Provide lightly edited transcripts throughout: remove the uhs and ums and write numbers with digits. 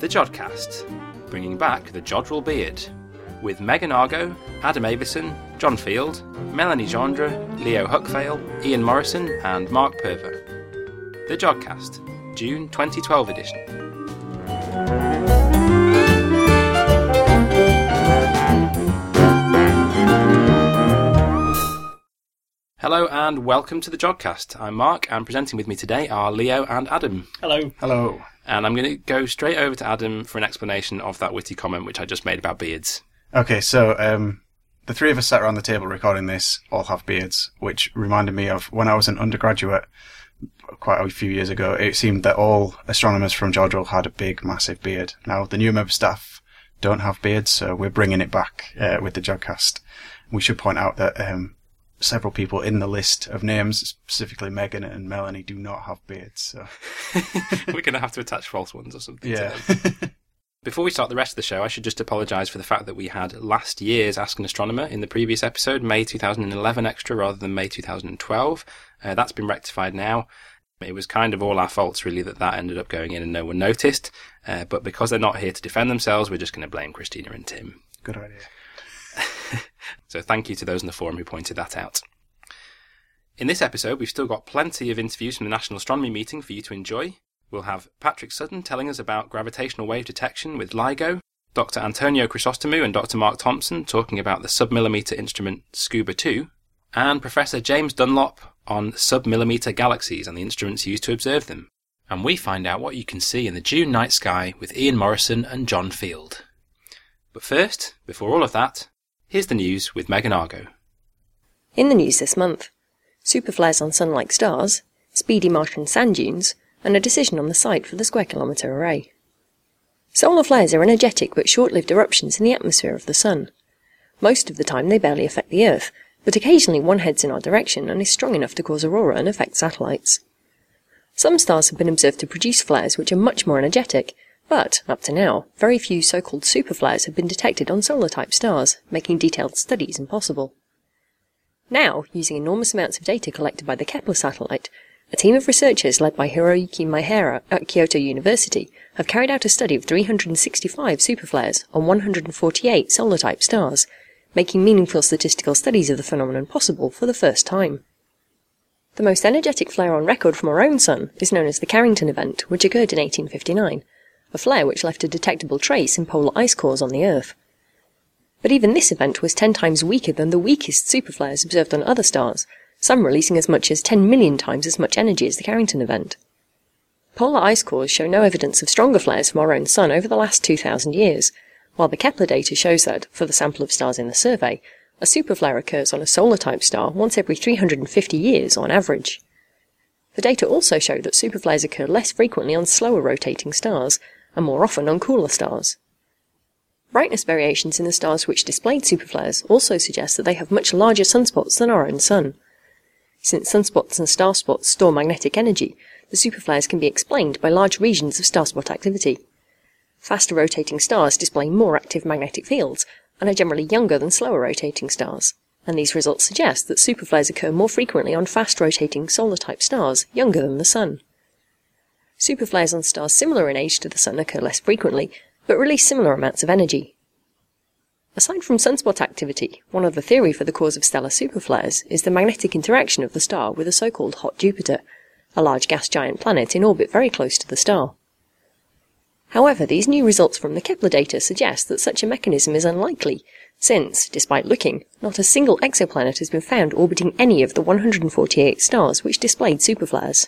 The Jodcast, bringing back the Jodrell Beard, with Megan Argo, Adam Avison, John Field, Melanie Gendre, Leo Huckvale, Ian Morrison and Mark Purver. The Jodcast, June 2012 edition. Hello and welcome to the Jodcast. I'm Mark, and presenting with me today are Leo and Adam. Hello. Hello. And I'm going to go straight over to Adam for an explanation of that witty comment which I just made about beards. Okay, so the three of us sat around the table recording this all have beards, which reminded me of when I was an undergraduate quite a few years ago. It seemed that all astronomers from Jodrell had a big, massive beard. Now, the new member staff don't have beards, so we're bringing it back with the Jodcast. We should point out that several people in the list of names, specifically Megan and Melanie, do not have beards. So we're going to have to attach false ones or something. Yeah. To them. Before we start the rest of the show, I should just apologise for the fact that we had last year's Ask an Astronomer in the previous episode, May 2011 extra rather than May 2012. That's been rectified now. It was kind of all our faults, really, that ended up going in and no one noticed. But because they're not here to defend themselves, we're just going to blame Christina and Tim. Good idea. So thank you to those in the forum who pointed that out. In this episode, we've still got plenty of interviews from the National Astronomy Meeting for you to enjoy. We'll have Patrick Sutton telling us about gravitational wave detection with LIGO, Dr. Antonio Chrysostomou and Dr. Mark Thompson talking about the submillimeter instrument SCUBA 2, and Professor James Dunlop on submillimeter galaxies and the instruments used to observe them. And we find out what you can see in the June night sky with Ian Morrison and John Field. But first, before all of that, here's the news with Megan Argo. In the news this month, superflares on Sun-like stars, speedy Martian sand dunes, and a decision on the site for the Square Kilometre Array. Solar flares are energetic but short-lived eruptions in the atmosphere of the Sun. Most of the time they barely affect the Earth, but occasionally one heads in our direction and is strong enough to cause aurora and affect satellites. Some stars have been observed to produce flares which are much more energetic, but, up to now, very few so-called superflares have been detected on solar-type stars, making detailed studies impossible. Now, using enormous amounts of data collected by the Kepler satellite, a team of researchers led by Hiroyuki Maehara at Kyoto University have carried out a study of 365 superflares on 148 solar-type stars, making meaningful statistical studies of the phenomenon possible for the first time. The most energetic flare on record from our own Sun is known as the Carrington event, which occurred in 1859. A flare which left a detectable trace in polar ice cores on the Earth. But even this event was 10 times weaker than the weakest superflares observed on other stars, some releasing as much as 10 million times as much energy as the Carrington event. Polar ice cores show no evidence of stronger flares from our own Sun over the last 2,000 years, while the Kepler data shows that, for the sample of stars in the survey, a superflare occurs on a solar-type star once every 350 years on average. The data also show that superflares occur less frequently on slower rotating stars, and more often on cooler stars. Brightness variations in the stars which displayed superflares also suggest that they have much larger sunspots than our own Sun. Since sunspots and star spots store magnetic energy, the superflares can be explained by large regions of starspot activity. Faster rotating stars display more active magnetic fields and are generally younger than slower rotating stars, and these results suggest that superflares occur more frequently on fast rotating solar-type stars younger than the Sun. Superflares on stars similar in age to the Sun occur less frequently, but release similar amounts of energy. Aside from sunspot activity, one other theory for the cause of stellar superflares is the magnetic interaction of the star with a so-called hot Jupiter, a large gas giant planet in orbit very close to the star. However, these new results from the Kepler data suggest that such a mechanism is unlikely, since, despite looking, not a single exoplanet has been found orbiting any of the 148 stars which displayed superflares.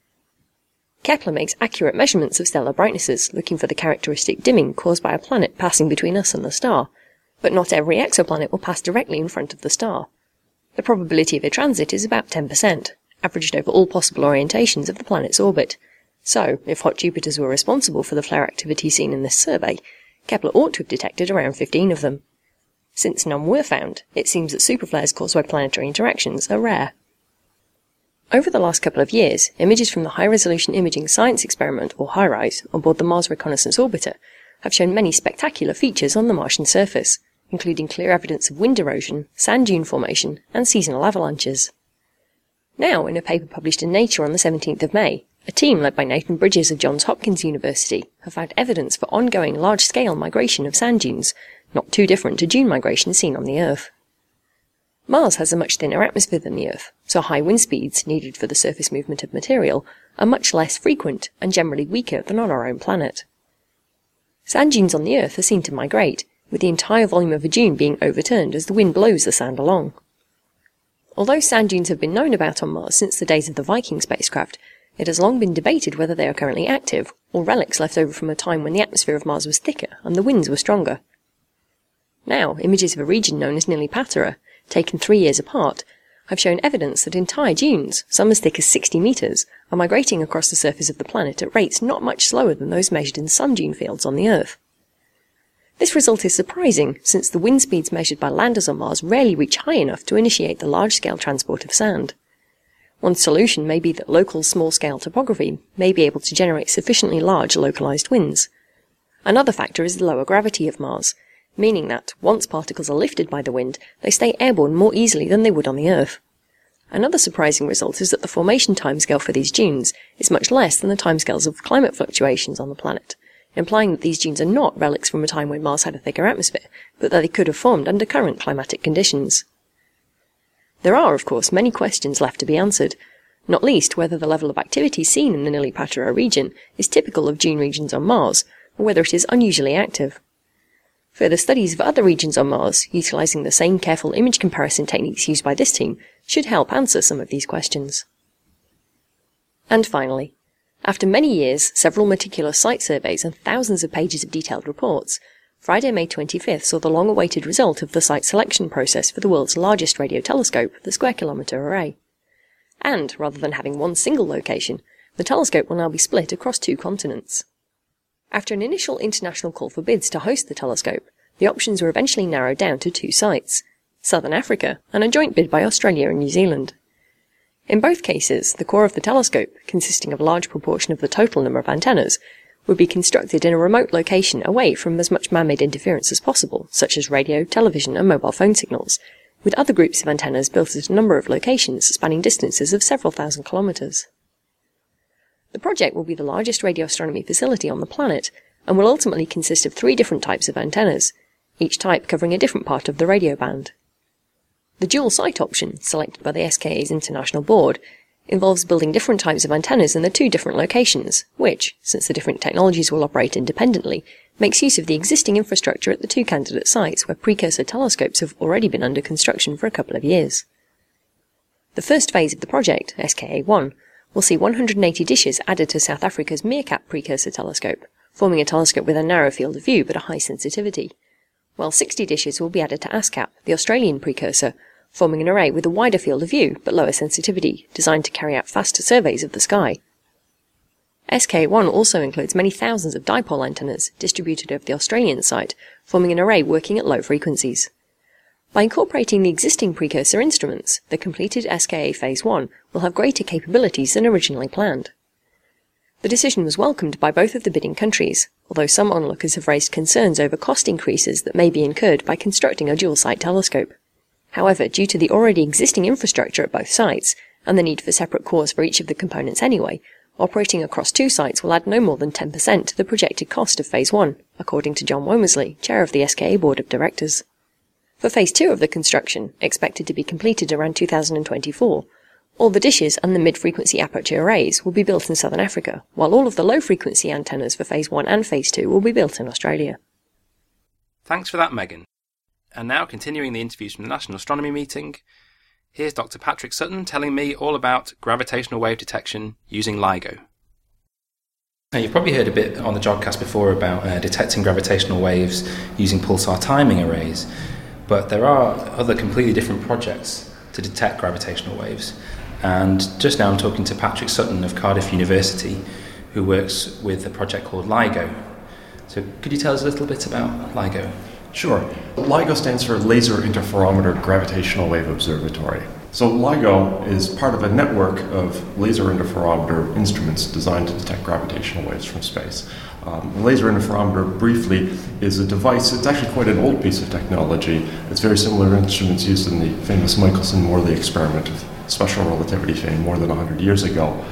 Kepler makes accurate measurements of stellar brightnesses, looking for the characteristic dimming caused by a planet passing between us and the star, but not every exoplanet will pass directly in front of the star. The probability of a transit is about 10%, averaged over all possible orientations of the planet's orbit. So, if hot Jupiters were responsible for the flare activity seen in this survey, Kepler ought to have detected around 15 of them. Since none were found, it seems that superflares caused by planetary interactions are rare. Over the last couple of years, images from the High-Resolution Imaging Science Experiment, or HiRISE, on board the Mars Reconnaissance Orbiter, have shown many spectacular features on the Martian surface, including clear evidence of wind erosion, sand dune formation, and seasonal avalanches. Now, in a paper published in Nature on the 17th of May, a team led by Nathan Bridges of Johns Hopkins University have found evidence for ongoing large-scale migration of sand dunes, not too different to dune migration seen on the Earth. Mars has a much thinner atmosphere than the Earth, so high wind speeds needed for the surface movement of material are much less frequent and generally weaker than on our own planet. Sand dunes on the Earth are seen to migrate, with the entire volume of a dune being overturned as the wind blows the sand along. Although sand dunes have been known about on Mars since the days of the Viking spacecraft, it has long been debated whether they are currently active, or relics left over from a time when the atmosphere of Mars was thicker and the winds were stronger. Now, images of a region known as Nili Patera, taken 3 years apart, have shown evidence that entire dunes, some as thick as 60 metres, are migrating across the surface of the planet at rates not much slower than those measured in some dune fields on the Earth. This result is surprising, since the wind speeds measured by landers on Mars rarely reach high enough to initiate the large-scale transport of sand. One solution may be that local small-scale topography may be able to generate sufficiently large localized winds. Another factor is the lower gravity of Mars, meaning that, once particles are lifted by the wind, they stay airborne more easily than they would on the Earth. Another surprising result is that the formation timescale for these dunes is much less than the timescales of climate fluctuations on the planet, implying that these dunes are not relics from a time when Mars had a thicker atmosphere, but that they could have formed under current climatic conditions. There are, of course, many questions left to be answered, not least whether the level of activity seen in the Nili Patera region is typical of dune regions on Mars, or whether it is unusually active. Further studies of other regions on Mars, utilising the same careful image comparison techniques used by this team, should help answer some of these questions. And finally, after many years, several meticulous site surveys and thousands of pages of detailed reports, Friday, May 25th saw the long-awaited result of the site selection process for the world's largest radio telescope, the Square Kilometre Array. And, rather than having one single location, the telescope will now be split across 2 continents. After an initial international call for bids to host the telescope, the options were eventually narrowed down to 2 sites, Southern Africa and a joint bid by Australia and New Zealand. In both cases, the core of the telescope, consisting of a large proportion of the total number of antennas, would be constructed in a remote location away from as much man-made interference as possible, such as radio, television and mobile phone signals, with other groups of antennas built at a number of locations spanning distances of several thousand kilometres. The project will be the largest radio astronomy facility on the planet, and will ultimately consist of 3 different types of antennas, each type covering a different part of the radio band. The dual site option, selected by the SKA's International Board, involves building different types of antennas in the 2 different locations, which, since the different technologies will operate independently, makes use of the existing infrastructure at the 2 candidate sites where precursor telescopes have already been under construction for a couple of years. The first phase of the project, SKA-1, will see 180 dishes added to South Africa's Meerkat precursor telescope, forming a telescope with a narrow field of view but a high sensitivity, while 60 dishes will be added to ASCAP, the Australian precursor, forming an array with a wider field of view but lower sensitivity, designed to carry out faster surveys of the sky. SK1 also includes many thousands of dipole antennas distributed over the Australian site, forming an array working at low frequencies. By incorporating the existing precursor instruments, the completed SKA Phase 1 will have greater capabilities than originally planned. The decision was welcomed by both of the bidding countries, although some onlookers have raised concerns over cost increases that may be incurred by constructing a dual-site telescope. However, due to the already existing infrastructure at both sites, and the need for separate cores for each of the components anyway, operating across 2 sites will add no more than 10% to the projected cost of Phase 1, according to John Womersley, chair of the SKA Board of Directors. For Phase 2 of the construction, expected to be completed around 2024, all the dishes and the mid-frequency aperture arrays will be built in Southern Africa, while all of the low-frequency antennas for Phase 1 and Phase 2 will be built in Australia. Thanks for that, Megan. And now, continuing the interviews from the National Astronomy Meeting, here's Dr. Patrick Sutton telling me all about gravitational wave detection using LIGO. Now, you've probably heard a bit on the Jodcast before about detecting gravitational waves using pulsar timing arrays, but there are other completely different projects to detect gravitational waves. And just now I'm talking to Patrick Sutton of Cardiff University, who works with a project called LIGO. So could you tell us a little bit about LIGO? Sure. LIGO stands for Laser Interferometer Gravitational Wave Observatory. So LIGO is part of a network of laser interferometer instruments designed to detect gravitational waves from space. The laser interferometer, briefly, is a device. It's actually quite an old piece of technology. It's very similar to instruments used in the famous Michelson-Morley experiment of special relativity fame more than 100 years ago.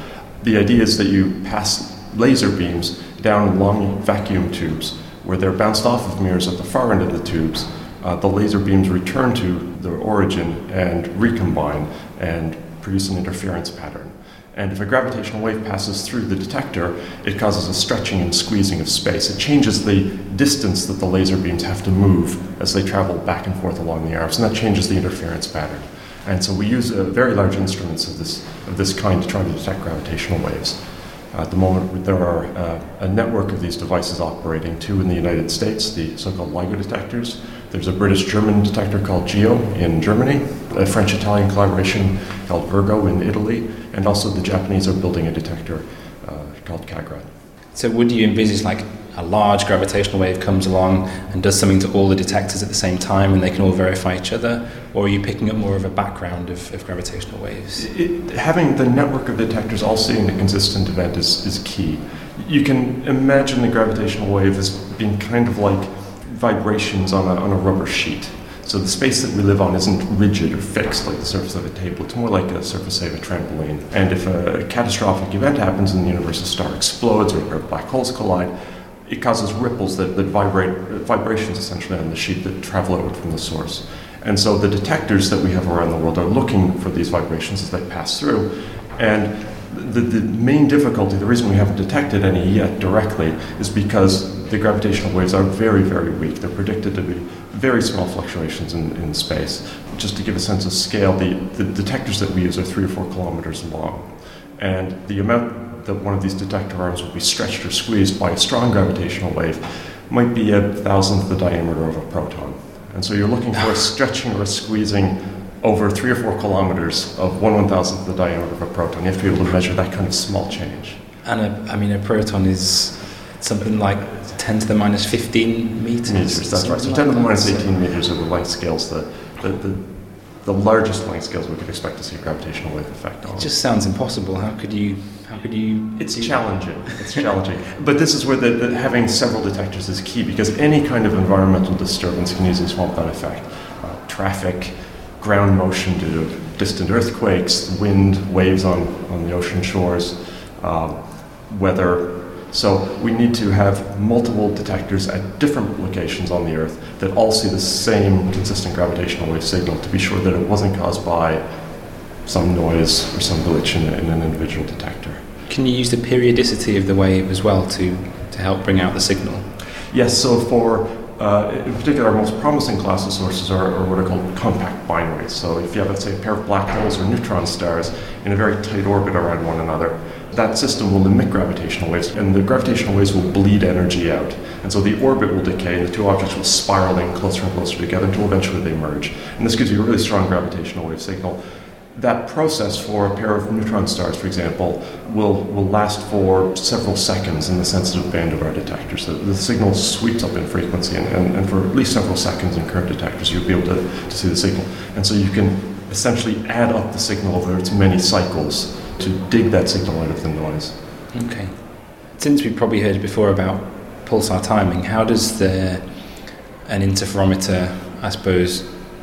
The idea is that you pass laser beams down long vacuum tubes where they're bounced off of mirrors at the far end of the tubes. The laser beams return to their origin and recombine and produce an interference pattern. And if a gravitational wave passes through the detector, it causes a stretching and squeezing of space. It changes the distance that the laser beams have to move as they travel back and forth along the arms, and that changes the interference pattern. And so we use very large instruments of this kind to try to detect gravitational waves. At the moment, there are a network of these devices operating, 2 in the United States, the so-called LIGO detectors. There's a British-German detector called GEO in Germany, a French-Italian collaboration called Virgo in Italy, and also the Japanese are building a detector called CAGRA. So would you envisage like a large gravitational wave comes along and does something to all the detectors at the same time and they can all verify each other? Or are you picking up more of a background of gravitational waves? Having the network of detectors all seeing a consistent event is key. You can imagine the gravitational wave as being kind of like vibrations on a rubber sheet. So the space that we live on isn't rigid or fixed like the surface of a table. It's more like a surface, say, of a trampoline. And if a catastrophic event happens and the universe, a star explodes or black holes collide, it causes ripples that vibrate, vibrations essentially on the sheet that travel out from the source. And so the detectors that we have around the world are looking for these vibrations as they pass through. And the main difficulty, the reason we haven't detected any yet directly, is because the gravitational waves are very, very weak. They're predicted to be very small fluctuations in space. Just to give a sense of scale, the detectors that we use are 3 or 4 kilometers long. And the amount that one of these detector arms will be stretched or squeezed by a strong gravitational wave might be 1,000th the diameter of a proton. And so you're looking for a stretching or a squeezing over 3 or 4 kilometers of 1/1000th the diameter of a proton. You have to be able to measure that kind of small change. And a proton is something like 10 to the minus 15 meters. That's right. So 10 to the minus 18 meters are the length scales, the largest length scales we could expect to see a gravitational wave effect on. It just sounds impossible. How could you? It's challenging. It's challenging. But this is where having several detectors is key, because any kind of environmental disturbance can easily swamp that effect. Traffic, ground motion due to distant earthquakes, wind, waves on the ocean shores, weather. So we need to have multiple detectors at different locations on the Earth that all see the same consistent gravitational wave signal to be sure that it wasn't caused by some noise or some glitch in an individual detector. Can you use the periodicity of the wave as well to help bring out the signal? Yes, so for in particular, our most promising class of sources are what are called compact binaries. So if you have, let's say, a pair of black holes or neutron stars in a very tight orbit around one another, that system will emit gravitational waves, and the gravitational waves will bleed energy out. And so the orbit will decay, and the 2 objects will spiral in closer and closer together until eventually they merge. And this gives you a really strong gravitational wave signal. That process for a pair of neutron stars, for example, will last for several seconds in the sensitive band of our detector. So the signal sweeps up in frequency, and for at least several seconds in current detectors, you'll be able to see the signal. And so you can essentially add up the signal over its many cycles to dig that signal out of the noise. Okay. Since we've probably heard before about pulsar timing, how does an interferometer, I suppose,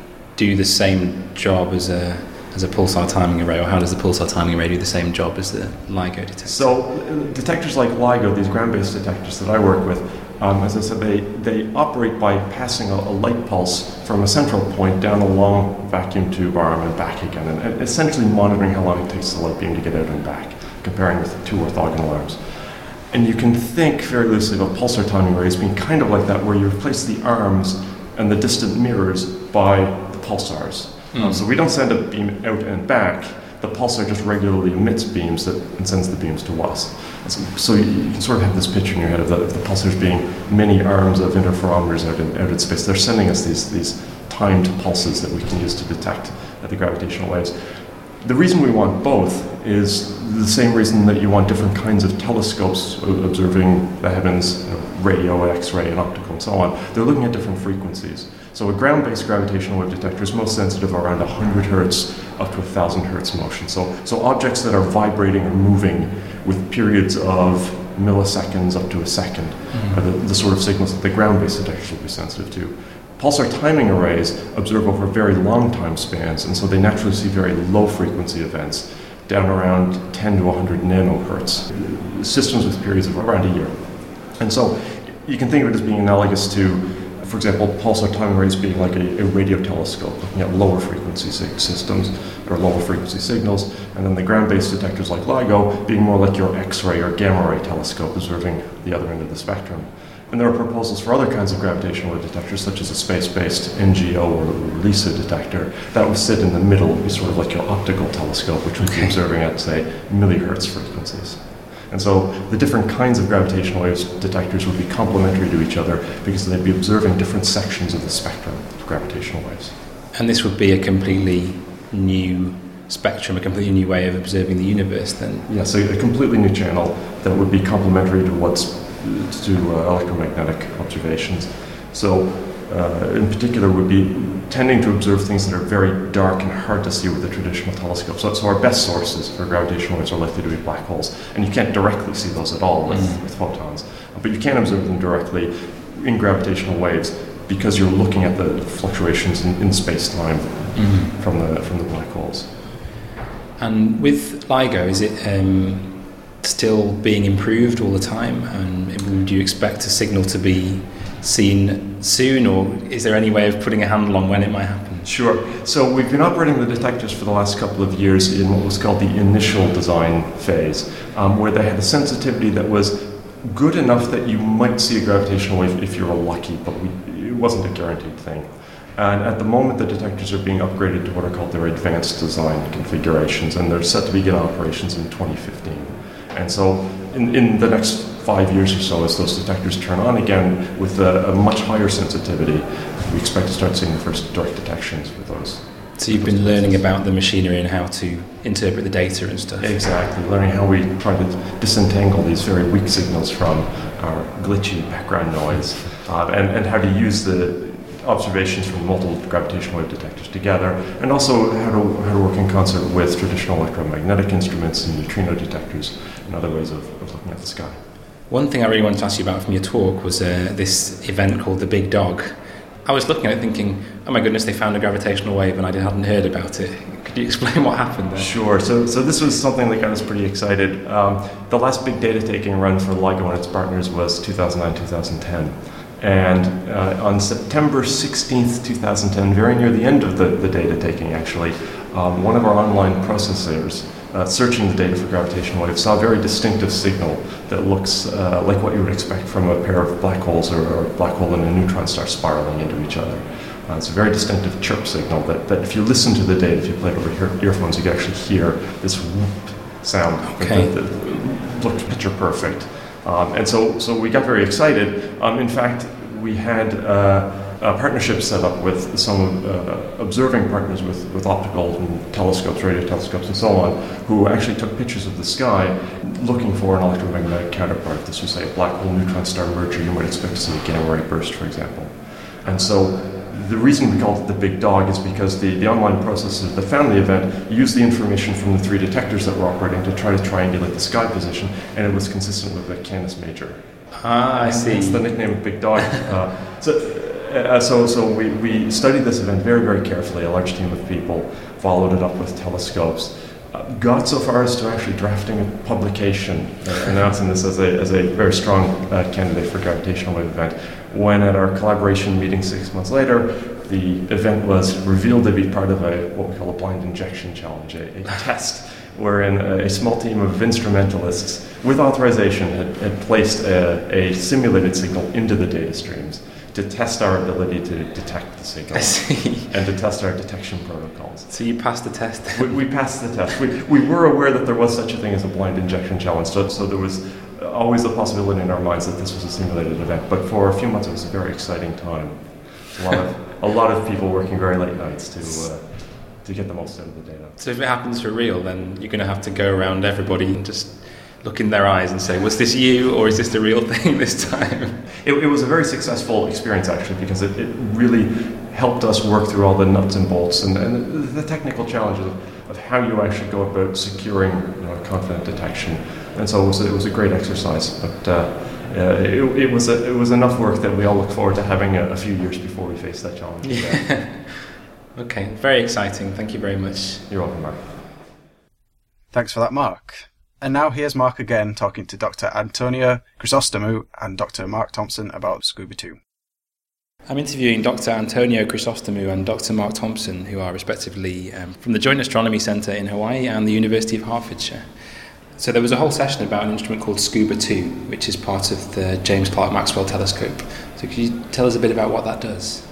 do the same job as a pulsar timing array, or how does the pulsar timing array do the same job as the LIGO detector? So detectors like LIGO, these ground-based detectors that I work with, as I said, they operate by passing a light pulse from a central point down a long vacuum tube arm and back again, and essentially monitoring how long it takes the light beam to get out and back, comparing with 2 orthogonal arms. And you can think very loosely of a pulsar timing array as being kind of like that, where you replace the arms and the distant mirrors by the pulsars. So we don't send a beam out and back. The pulsar just regularly emits beams and sends the beams to us. So you can sort of have this picture in your head of the pulsars being many arms of interferometers out in space. They're sending us these timed pulses that we can use to detect the gravitational waves. The reason we want both is the same reason that you want different kinds of telescopes observing the heavens, radio, X-ray, and optical, and so on. They're looking at different frequencies. So a ground-based gravitational wave detector is most sensitive around 100 hertz up to 1,000 hertz motion. So objects that are vibrating or moving with periods of milliseconds up to a second are the sort of signals that the ground-based detectors will be sensitive to. Pulsar timing arrays observe over very long time spans, and so they naturally see very low frequency events. down around 10 to 100 nanohertz, systems with periods of around a year. And so you can think of it as being analogous to, for example, pulsar timing rays being like a radio telescope, looking at lower frequency systems or lower frequency signals, and then the ground-based detectors like LIGO being more like your X-ray or gamma ray telescope, observing the other end of the spectrum. And there are proposals for other kinds of gravitational wave detectors, such as a space-based NGO or LISA detector that would sit in the middle, would be sort of like your optical telescope, which would be observing at, say, millihertz frequencies. And so the different kinds of gravitational waves detectors would be complementary to each other because they'd be observing different sections of the spectrum of gravitational waves. And this would be a completely new spectrum, a completely new way of observing the universe then? Yes, a completely new channel that would be complementary to electromagnetic observations. So in particular would be tending to observe things that are very dark and hard to see with a traditional telescope. So our best sources for gravitational waves are likely to be black holes, and you can't directly see those at all with photons, but you can observe them directly in gravitational waves because you're looking at the fluctuations in space-time from the black holes. And with LIGO, is it still being improved all the time, and would you expect a signal to be seen soon, or is there any way of putting a handle on when it might happen? Sure. So we've been operating the detectors for the last couple of years in what was called the initial design phase, where they had a sensitivity that was good enough that you might see a gravitational wave if you were lucky, but it wasn't a guaranteed thing. And at the moment, the detectors are being upgraded to what are called their advanced design configurations, and they're set to begin operations in 2015. And so in the next 5 years or so, as those detectors turn on again with a much higher sensitivity, we expect to start seeing the first direct detections with those. So you've been learning about the machinery and how to interpret the data and stuff? Exactly, learning how we try to disentangle these very weak signals from our glitchy background noise, and how to use the observations from multiple gravitational wave detectors together, and also how to work in concert with traditional electromagnetic instruments and neutrino detectors and other ways of looking at the sky. One thing I really wanted to ask you about from your talk was this event called the Big Dog. I was looking at it thinking, oh my goodness, they found a gravitational wave and I hadn't heard about it. Could you explain what happened there? Sure. So this was something that got us pretty excited. The last big data taking run for LIGO and its partners was 2009-2010. And on September 16th, 2010, very near the end of the data taking actually, one of our online processors searching the data for gravitational waves saw a very distinctive signal that looks like what you would expect from a pair of black holes or a black hole and a neutron star spiraling into each other. It's a very distinctive chirp signal that if you listen to the data, if you play it over earphones, you can actually hear this whoop sound that looked picture perfect. And so we got very excited. In fact, we had a partnership set up with some observing partners with optical and telescopes, radio telescopes, and so on, who actually took pictures of the sky looking for an electromagnetic counterpart. This was, say, a black hole neutron star merger. You might expect to see a gamma ray burst, for example. And so the reason we called it the Big Dog is because the online processors that found the event used the information from the 3 detectors that were operating to try to triangulate the sky position, and it was consistent with the Canis Major. I see. It's the nickname Big Dog. So we studied this event very, very carefully. A large team of people followed it up with telescopes. Got so far as to actually drafting a publication announcing this as a very strong candidate for gravitational wave event. When at our collaboration meeting 6 months later, the event was revealed to be part of what we call a blind injection challenge, a test wherein a small team of instrumentalists with authorization had placed a simulated signal into the data streams to test our ability to detect the signal. I see. And to test our detection protocols. So you passed the test? We passed the test. We were aware that there was such a thing as a blind injection challenge, so there was always the possibility in our minds that this was a simulated event. But for a few months, it was a very exciting time. A lot of people working very late nights to get the most out of the data. So if it happens for real, then you're going to have to go around everybody and just look in their eyes and say, was this you, or is this the real thing this time? It was a very successful experience, actually, because it really helped us work through all the nuts and bolts and the technical challenges of how you actually go about securing confident detection. And so it was a great exercise, but it was enough work that we all look forward to having a few years before we face that challenge. Okay, very exciting. Thank you very much. You're welcome, Mark. Thanks for that, Mark. And now here's Mark again talking to Dr. Antonio Chrysostomou and Dr. Mark Thompson about Scuba 2. I'm interviewing Dr. Antonio Chrysostomou and Dr. Mark Thompson, who are respectively from the Joint Astronomy Centre in Hawaii and the University of Hertfordshire. So there was a whole session about an instrument called Scuba 2, which is part of the James Clerk Maxwell Telescope. So could you tell us a bit about what that does?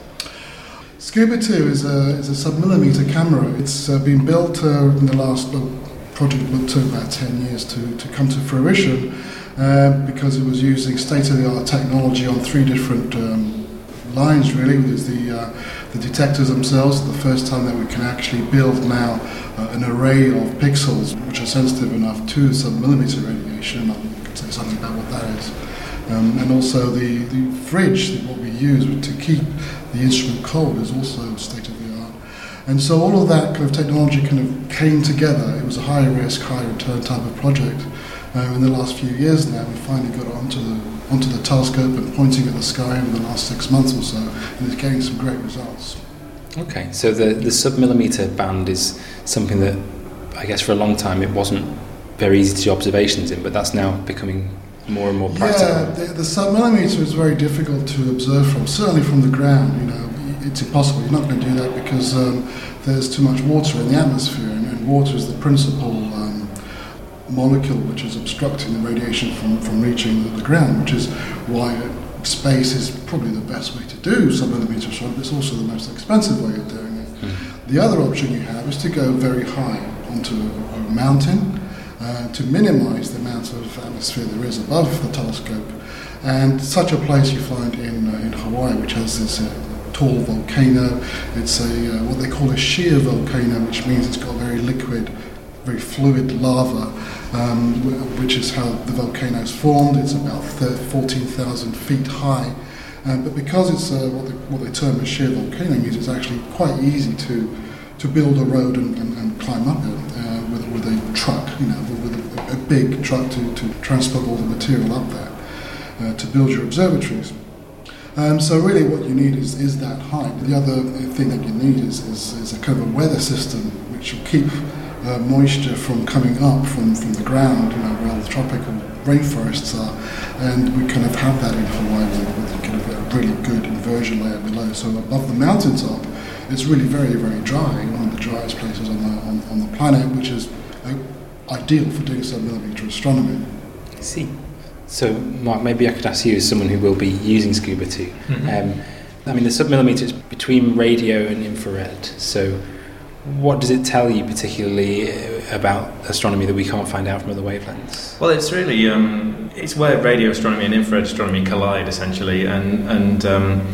Scuba 2 is a submillimeter camera. It's been built in the last project took about 10 years to come to fruition because it was using state-of-the-art technology on three different lines, really. There's the detectors themselves, the first time that we can actually build now an array of pixels which are sensitive enough to submillimeter radiation. I can say something about what that is. And also the fridge, what we use to keep the instrument cold, is also state-of-the-art. And so all of that kind of technology kind of came together. It was a high-risk, high-return type of project. In the last few years now, we finally got onto the telescope and pointing at the sky over the last 6 months or so, and it's getting some great results. Okay, so the submillimeter band is something that, I guess for a long time, it wasn't very easy to do observations in, but that's now becoming more and more practical. Yeah, the submillimeter is very difficult to observe from, certainly from the ground. You know, it's impossible. You're not going to do that because there's too much water in the atmosphere, and water is the principal molecule which is obstructing the radiation from reaching the ground, which is why space is probably the best way to do submillimeter astronomy, but it's also the most expensive way of doing it. The other option you have is to go very high onto a mountain to minimize the amount of atmosphere there is above the telescope. And such a place you find in Hawaii, which has this tall volcano. It's what they call a shear volcano, which means it's got very liquid, very fluid lava, which is how the volcano is formed. It's about 14,000 feet high. But because it's what they term a shear volcano, means it's actually quite easy to build a road and climb up it with a truck, with a big truck to transport all the material up there to build your observatories. So really what you need is that height. The other thing that you need is a kind of a weather system which will keep moisture from coming up from the ground, where all the tropical rainforests are, and we kind of have that in Hawaii with kind of a really good inversion layer below. So above the mountaintop, it's really very, very dry, one of the driest places on the planet, which is ideal for doing submillimeter astronomy. I see. So, Mark, maybe I could ask you, as someone who will be using Scuba 2. The submillimeter is between radio and infrared. So, what does it tell you particularly about astronomy that we can't find out from other wavelengths? Well, it's really it's where radio astronomy and infrared astronomy collide, essentially, and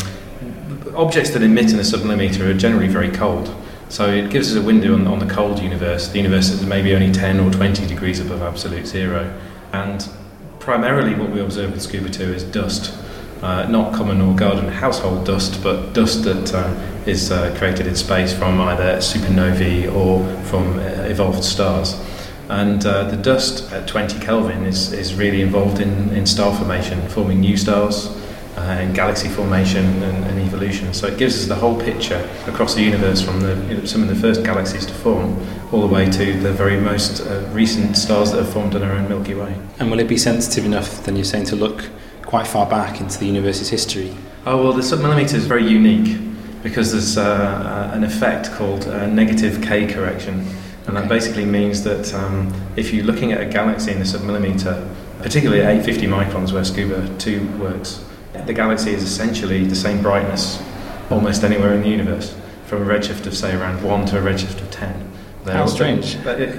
objects that emit in a submillimeter are generally very cold. So it gives us a window on the cold universe, the universe that's maybe only 10 or 20 degrees above absolute zero. And primarily what we observe with Scuba 2 is dust, not common or garden household dust, but dust that is created in space from either supernovae or from evolved stars. And the dust at 20 Kelvin is really involved in star formation, forming new stars, and galaxy formation and evolution. So it gives us the whole picture across the universe, from some of the first galaxies to form all the way to the very most recent stars that have formed in our own Milky Way. And will it be sensitive enough, then you're saying, to look quite far back into the universe's history? Oh, well, the submillimeter is very unique because there's an effect called negative K correction, and that basically means that if you're looking at a galaxy in the submillimeter, particularly at 850 microns where Scuba 2 works, the galaxy is essentially the same brightness almost anywhere in the universe, from a redshift of, say, around 1 to a redshift of 10. How strange.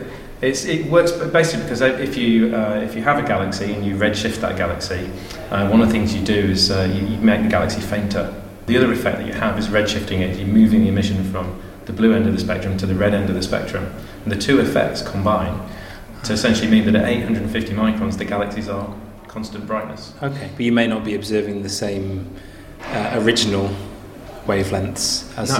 It works basically because if you have a galaxy and you redshift that galaxy, one of the things you do is you make the galaxy fainter. The other effect that you have is redshifting it. You're moving the emission from the blue end of the spectrum to the red end of the spectrum. And the two effects combine to essentially mean that at 850 microns the galaxies are constant brightness. Okay, but you may not be observing the same original wavelengths as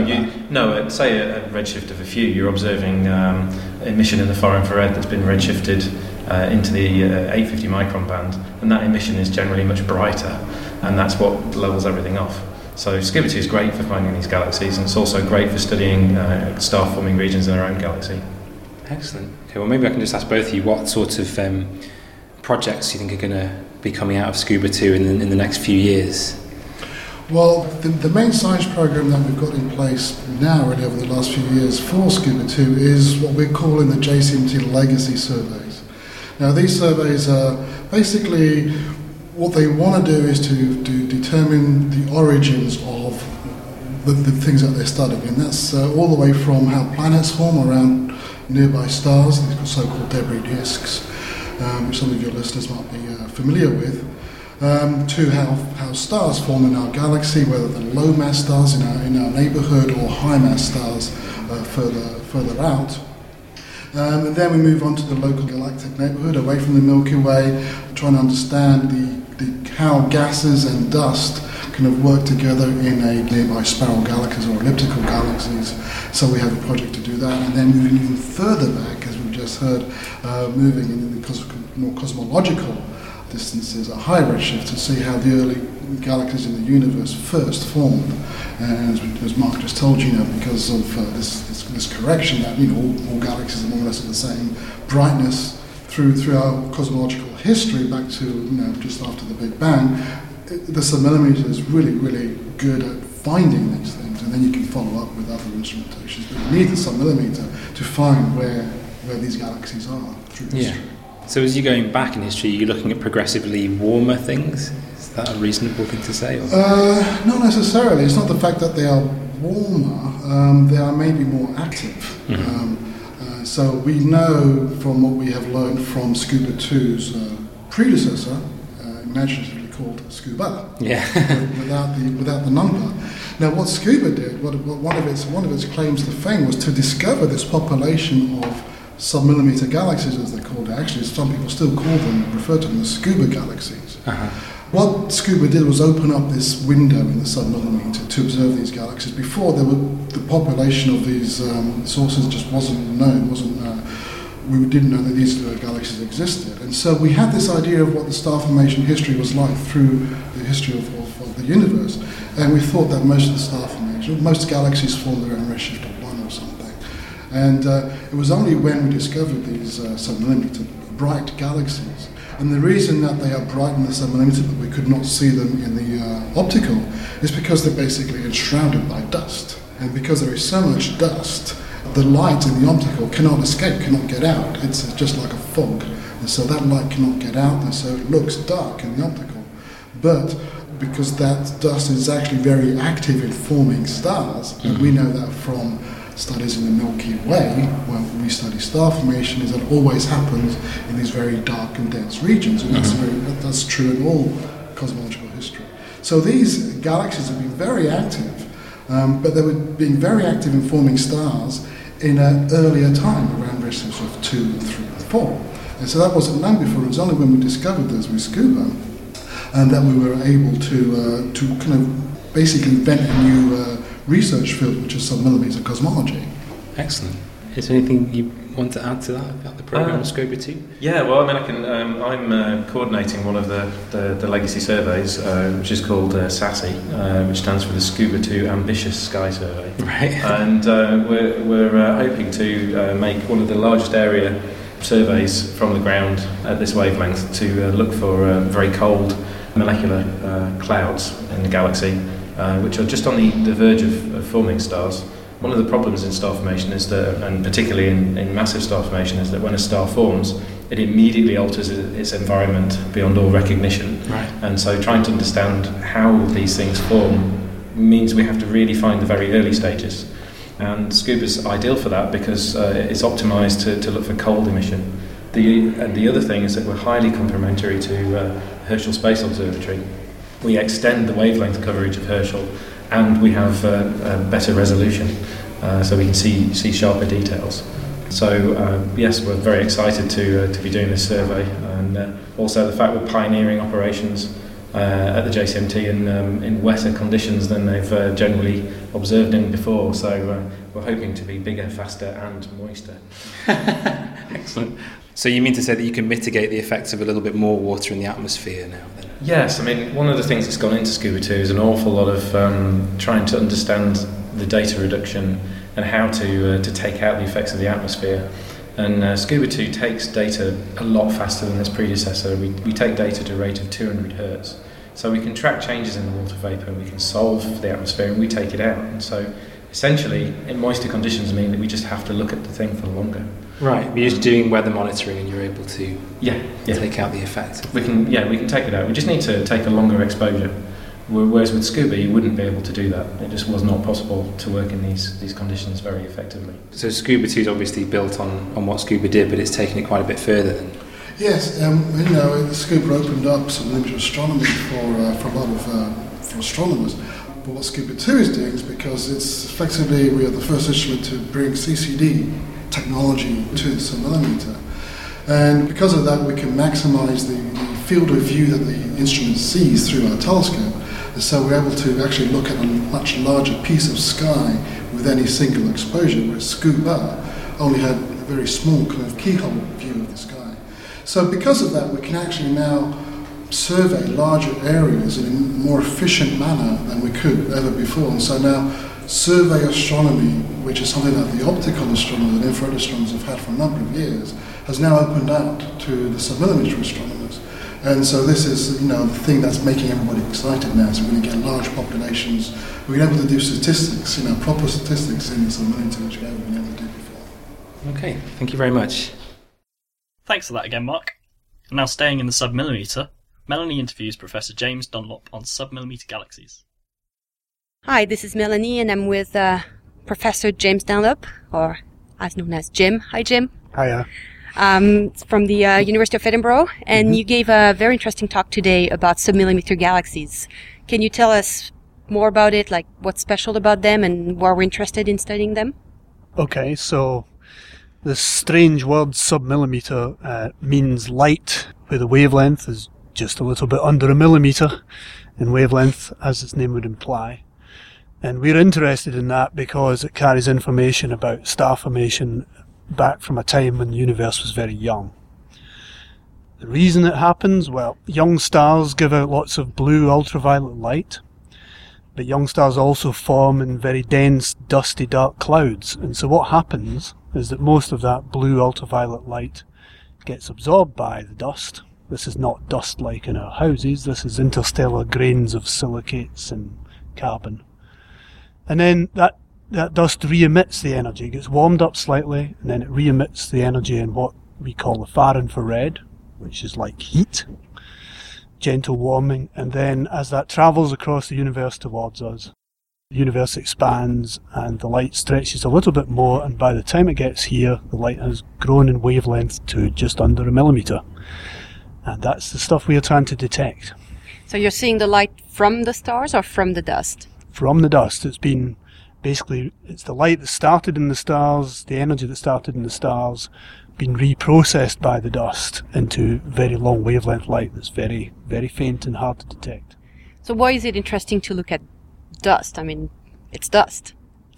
say a redshift of a few, you're observing emission in the far infrared that's been redshifted into the 850 micron band, and that emission is generally much brighter, and that's what levels everything off. So Scuba 2 is great for finding these galaxies, and it's also great for studying star forming regions in our own galaxy. Excellent. Okay, well, maybe I can just ask both of you what sort of projects you think are going to be coming out of Scuba 2 in the next few years. Well, the main science program that we've got in place now, really over the last few years for Scuba 2, is what we're calling the JCMT Legacy Surveys. Now, these surveys are basically what they want to do is to determine the origins of the things that they're studying, and that's all the way from how planets form around nearby stars, these so-called debris disks, which some of your listeners might be familiar with, to how stars form in our galaxy, whether they're low-mass stars in our neighbourhood or high-mass stars further out. And then we move on to the local galactic neighbourhood, away from the Milky Way, trying to understand how gases and dust kind of work together in a nearby spiral galaxies or elliptical galaxies. So we have a project to do that, and then moving even further back, as we've just heard, moving in the more cosmological distances, a high redshift, to see how the early galaxies in the universe first formed. And as Mark just told you, because of this correction that all galaxies are more or less of the same brightness through our cosmological history back to just after the Big Bang, the submillimeter is really, really good at finding these things, and then you can follow up with other instrumentations. But you need the submillimeter to find where these galaxies are through history. So as you're going back in history, you're looking at progressively warmer things? Is that a reasonable thing to say? Not necessarily. It's not the fact that they are warmer, they are maybe more active. Mm-hmm. So we know from what we have learned from Scuba 2's predecessor, imaginatively called Scuba, without the number. Now, what Scuba did, one of its claims to fame was to discover this population of submillimeter galaxies, as they're called. Actually, some people still refer to them as Scuba galaxies. Uh-huh. What Scuba did was open up this window in the submillimeter to observe these galaxies. Before, the population of these sources just wasn't known. We didn't know that these galaxies existed. And so we had this idea of what the star formation history was like through the history of the universe. And we thought that most galaxies form their own redshift of 1 or something. And it was only when we discovered these submillimeter bright galaxies. And the reason that they are bright in the submillimeter, but we could not see them in the optical, is because they're basically enshrouded by dust. And because there is so much dust, the light in the optical cannot escape, cannot get out. It's just like a fog. And so that light cannot get out, and so it looks dark in the optical. But because that dust is actually very active in forming stars, and we know that from studies in the Milky Way, when we study star formation, is that it always happens in these very dark and dense regions, and that's true in all cosmological history. So these galaxies have been very active, but they were being very active in forming stars in an earlier time, around redshifts of 2 and 3 and 4. And so that wasn't known before. It was only when we discovered this with Scuba and that we were able to kind of basically invent a new research field, which is submillimeter cosmology. Excellent. Is there anything you want to add to that about the program of Scuba 2? Yeah, well, I mean, I'm coordinating one of the legacy surveys, which is called SASI, which stands for the Scuba 2 Ambitious Sky Survey. Right. And we're hoping to make one of the largest area surveys from the ground at this wavelength to look for very cold molecular clouds in the galaxy, which are just on the verge of forming stars. One of the problems in star formation is that, and particularly in massive star formation, is that when a star forms, it immediately alters its environment beyond all recognition. Right. And so trying to understand how these things form means we have to really find the very early stages. And Scuba's ideal for that because it's optimised to look for cold emission. The other thing is that we're highly complementary to Herschel Space Observatory. We extend the wavelength coverage of Herschel, and we have better resolution, so we can see sharper details. So yes, we're very excited to be doing this survey, and also the fact we're pioneering operations at the JCMT in wetter conditions than they've generally observed in before. So we're hoping to be bigger, faster, and moister. Excellent. So you mean to say that you can mitigate the effects of a little bit more water in the atmosphere now then? Yes, I mean, one of the things that's gone into Scuba 2 is an awful lot of trying to understand the data reduction and how to take out the effects of the atmosphere. And Scuba 2 takes data a lot faster than its predecessor. We take data at a rate of 200 hertz. So we can track changes in the water vapour, we can solve the atmosphere, and we take it out. And so essentially, moisture conditions mean that we just have to look at the thing for longer. Right, you're just doing weather monitoring and you're able to take out the effect. We can take it out. We just need to take a longer exposure. Whereas with Scuba, you wouldn't be able to do that. It just was not possible to work in these conditions very effectively. So Scuba 2 is obviously built on what Scuba did, but it's taken it quite a bit further then. Yes, Scuba opened up subliminal astronomy for a lot of for astronomers. But what Scuba 2 is doing is because it's effectively, we are the first instrument to bring CCD technology to the submillimeter. And because of that, we can maximize the field of view that the instrument sees through our telescope. And so we're able to actually look at a much larger piece of sky with any single exposure, whereas Scuba only had a very small kind of keyhole view of the sky. So because of that, we can actually now survey larger areas in a more efficient manner than we could ever before. And so now survey astronomy, which is something that the optical astronomers and infrared astronomers have had for a number of years, has now opened out to the submillimeter astronomers. And so this is, the thing that's making everybody excited now. So we're going to get large populations. We're able to do statistics, proper statistics in the submillimeter, which we haven't been able to do before. Okay, thank you very much. Thanks for that again, Mark. And now staying in the submillimeter, Melanie interviews Professor James Dunlop on submillimeter galaxies. Hi, this is Melanie, and I'm with Professor James Dunlop, or as known as Jim. Hi, Jim. Hiya. From the University of Edinburgh, and you gave a very interesting talk today about submillimeter galaxies. Can you tell us more about it, like what's special about them and why we're interested in studying them? Okay, so this strange word submillimeter means light, where the wavelength is just a little bit under a millimeter in wavelength, as its name would imply. And we're interested in that because it carries information about star formation back from a time when the universe was very young. The reason it happens, well, young stars give out lots of blue ultraviolet light, but young stars also form in very dense, dusty, dark clouds. And so what happens is that most of that blue ultraviolet light gets absorbed by the dust. This is not dust like in our houses, this is interstellar grains of silicates and carbon. And then that dust re-emits the energy, gets warmed up slightly, and then it re-emits the energy in what we call the far infrared, which is like heat, gentle warming, and then as that travels across the universe towards us, the universe expands and the light stretches a little bit more, and by the time it gets here, the light has grown in wavelength to just under a millimeter. And that's the stuff we are trying to detect. So you're seeing the light from the stars or from the dust? From the dust. It's the light that started in the stars, the energy that started in the stars, been reprocessed by the dust into very long wavelength light that's very, very faint and hard to detect. So why is it interesting to look at dust? I mean, it's dust.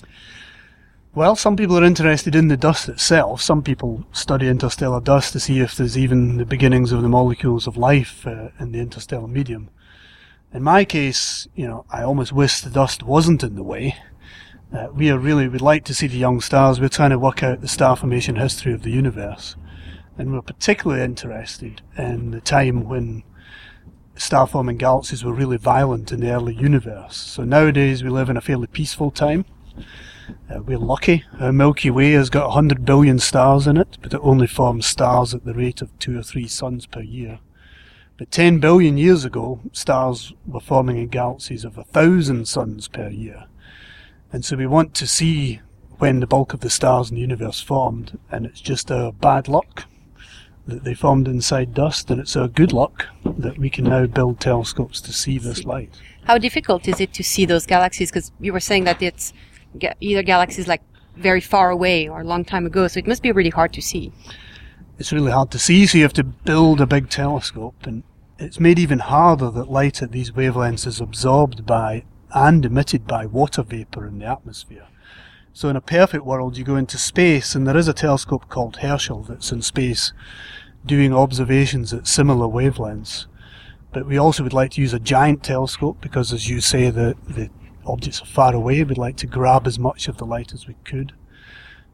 Well, some people are interested in the dust itself. Some people study interstellar dust to see if there's even the beginnings of the molecules of life in the interstellar medium. In my case, I almost wish the dust wasn't in the way. We'd like to see the young stars. We're trying to work out the star formation history of the universe. And we're particularly interested in the time when star-forming galaxies were really violent in the early universe. So nowadays we live in a fairly peaceful time. We're lucky. Our Milky Way has got 100 billion stars in it, but it only forms stars at the rate of 2 or 3 suns per year. But 10 billion years ago, stars were forming in galaxies of 1,000 suns per year. And so we want to see when the bulk of the stars in the universe formed, and it's just our bad luck that they formed inside dust, and it's our good luck that we can now build telescopes to see this light. How difficult is it to see those galaxies? Because you were saying that it's either galaxies like very far away or a long time ago, so it must be really hard to see. It's really hard to see, so you have to build a big telescope, and it's made even harder that light at these wavelengths is absorbed by and emitted by water vapour in the atmosphere. So in a perfect world you go into space, and there is a telescope called Herschel that's in space doing observations at similar wavelengths. But we also would like to use a giant telescope because, as you say, the objects are far away. We'd like to grab as much of the light as we could.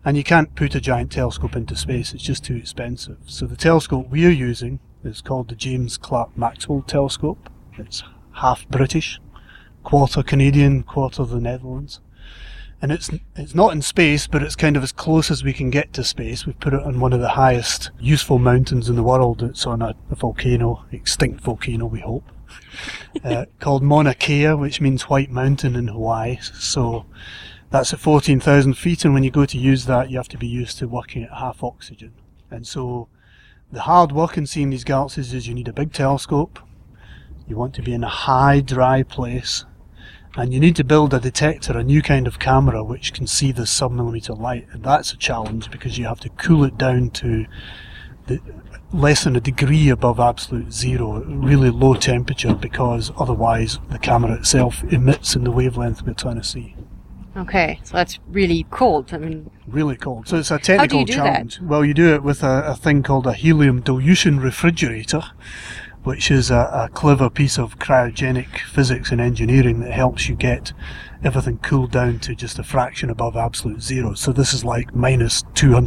And you can't put a giant telescope into space, it's just too expensive. So the telescope we're using is called the James Clerk Maxwell Telescope. It's half British, quarter Canadian, quarter the Netherlands. And it's not in space, but it's kind of as close as we can get to space. We've put it on one of the highest useful mountains in the world. It's on a volcano, extinct volcano we hope, called Mauna Kea, which means White Mountain in Hawaii. So that's at 14,000 feet, and when you go to use that, you have to be used to working at half oxygen. And so the hard work in seeing these galaxies is you need a big telescope, you want to be in a high, dry place, and you need to build a detector, a new kind of camera, which can see the sub-millimeter light. And that's a challenge because you have to cool it down to less than a degree above absolute zero, really low temperature, because otherwise the camera itself emits in the wavelength we're trying to see. Okay, so that's really cold. I mean, really cold. So it's a technical How do you do challenge. that? Well, you do it with a thing called a helium dilution refrigerator, which is a clever piece of cryogenic physics and engineering that helps you get everything cooled down to just a fraction above absolute zero. So this is like minus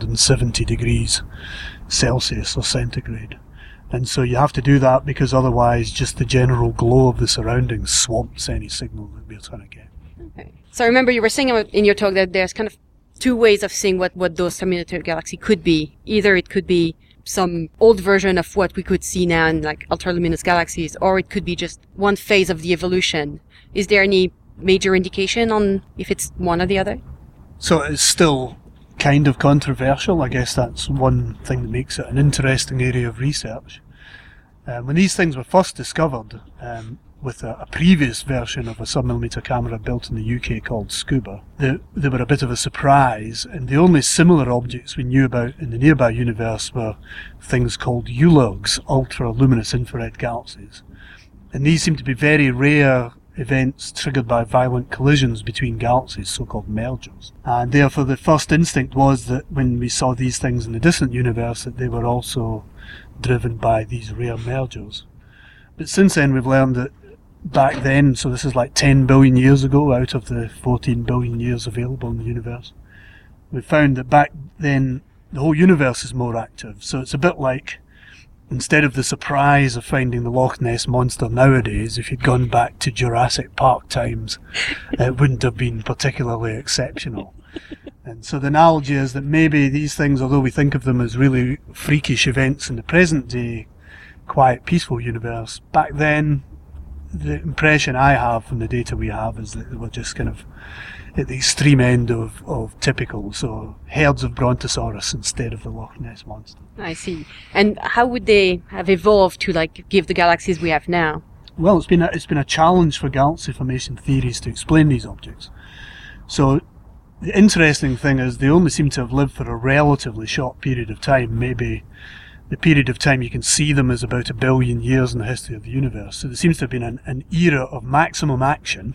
270 degrees Celsius or centigrade. And so you have to do that because otherwise just the general glow of the surroundings swamps any signal that we're trying to get. okay. So I remember you were saying in your talk that there's kind of two ways of seeing what those sub-millimeter galaxy could be. Either it could be some old version of what we could see now in like ultraluminous galaxies, or it could be just one phase of the evolution. Is there any major indication on if it's one or the other? So it's still kind of controversial. I guess that's one thing that makes it an interesting area of research. When these things were first discovered, with a previous version of a sub-millimeter camera built in the UK called Scuba, they were a bit of a surprise, and the only similar objects we knew about in the nearby universe were things called ULIRGs, ultra-luminous infrared galaxies. And these seem to be very rare events triggered by violent collisions between galaxies, so-called mergers. And therefore the first instinct was that when we saw these things in the distant universe, that they were also driven by these rare mergers. But since then we've learned that back then, so this is like 10 billion years ago out of the 14 billion years available in the universe, we found that back then the whole universe is more active. So it's a bit like, instead of the surprise of finding the Loch Ness Monster nowadays, if you'd gone back to Jurassic Park times, it wouldn't have been particularly exceptional. And so the analogy is that maybe these things, although we think of them as really freakish events in the present day, quiet, peaceful universe, back then the impression I have from the data we have is that they were just kind of at the extreme end of typical, so herds of Brontosaurus instead of the Loch Ness Monster. I see. And how would they have evolved to like give the galaxies we have now? Well, it's been a challenge for galaxy formation theories to explain these objects. So the interesting thing is they only seem to have lived for a relatively short period of time. Maybe the period of time you can see them is about 1 billion years in the history of the universe. So there seems to have been an era of maximum action.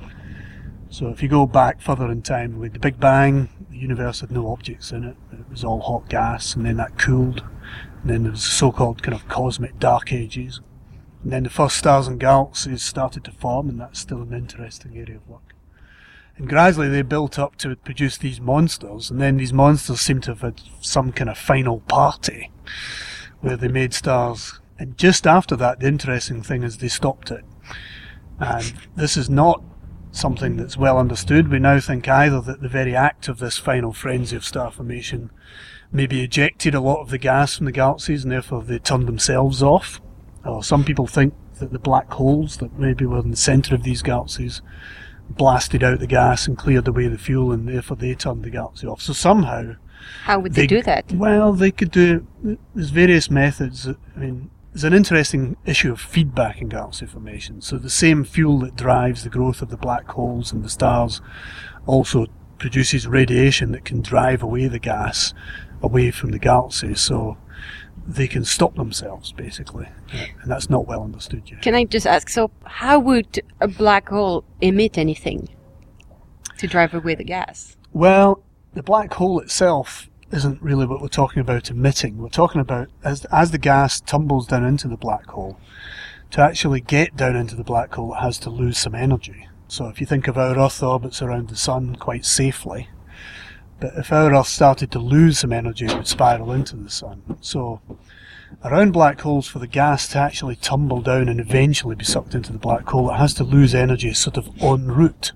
So if you go back further in time, with the Big Bang, the universe had no objects in it. It was all hot gas, and then that cooled. And then there was the so-called kind of cosmic dark ages. And then the first stars and galaxies started to form, and that's still an interesting area of work. And gradually they built up to produce these monsters, and then these monsters seem to have had some kind of final party where they made stars. And just after that, the interesting thing is they stopped it. And this is not something that's well understood. We now think either that the very act of this final frenzy of star formation maybe ejected a lot of the gas from the galaxies and therefore they turned themselves off. Or some people think that the black holes that maybe were in the centre of these galaxies blasted out the gas and cleared away the fuel, and therefore they turned the galaxy off. So somehow... How would they do that? Well, they could do... There's various methods. I mean, there's an interesting issue of feedback in galaxy formation. So the same fuel that drives the growth of the black holes and the stars also produces radiation that can drive away the gas away from the galaxy. So they can stop themselves, basically. And that's not well understood yet. Can I just ask, so how would a black hole emit anything to drive away the gas? Well, the black hole itself isn't really what we're talking about emitting. We're talking about as the gas tumbles down into the black hole, to actually get down into the black hole it has to lose some energy. So if you think of how Earth orbits around the Sun quite safely, But if our Earth started to lose some energy, it would spiral into the sun. So around black holes, for the gas to actually tumble down and eventually be sucked into the black hole, it has to lose energy sort of en route.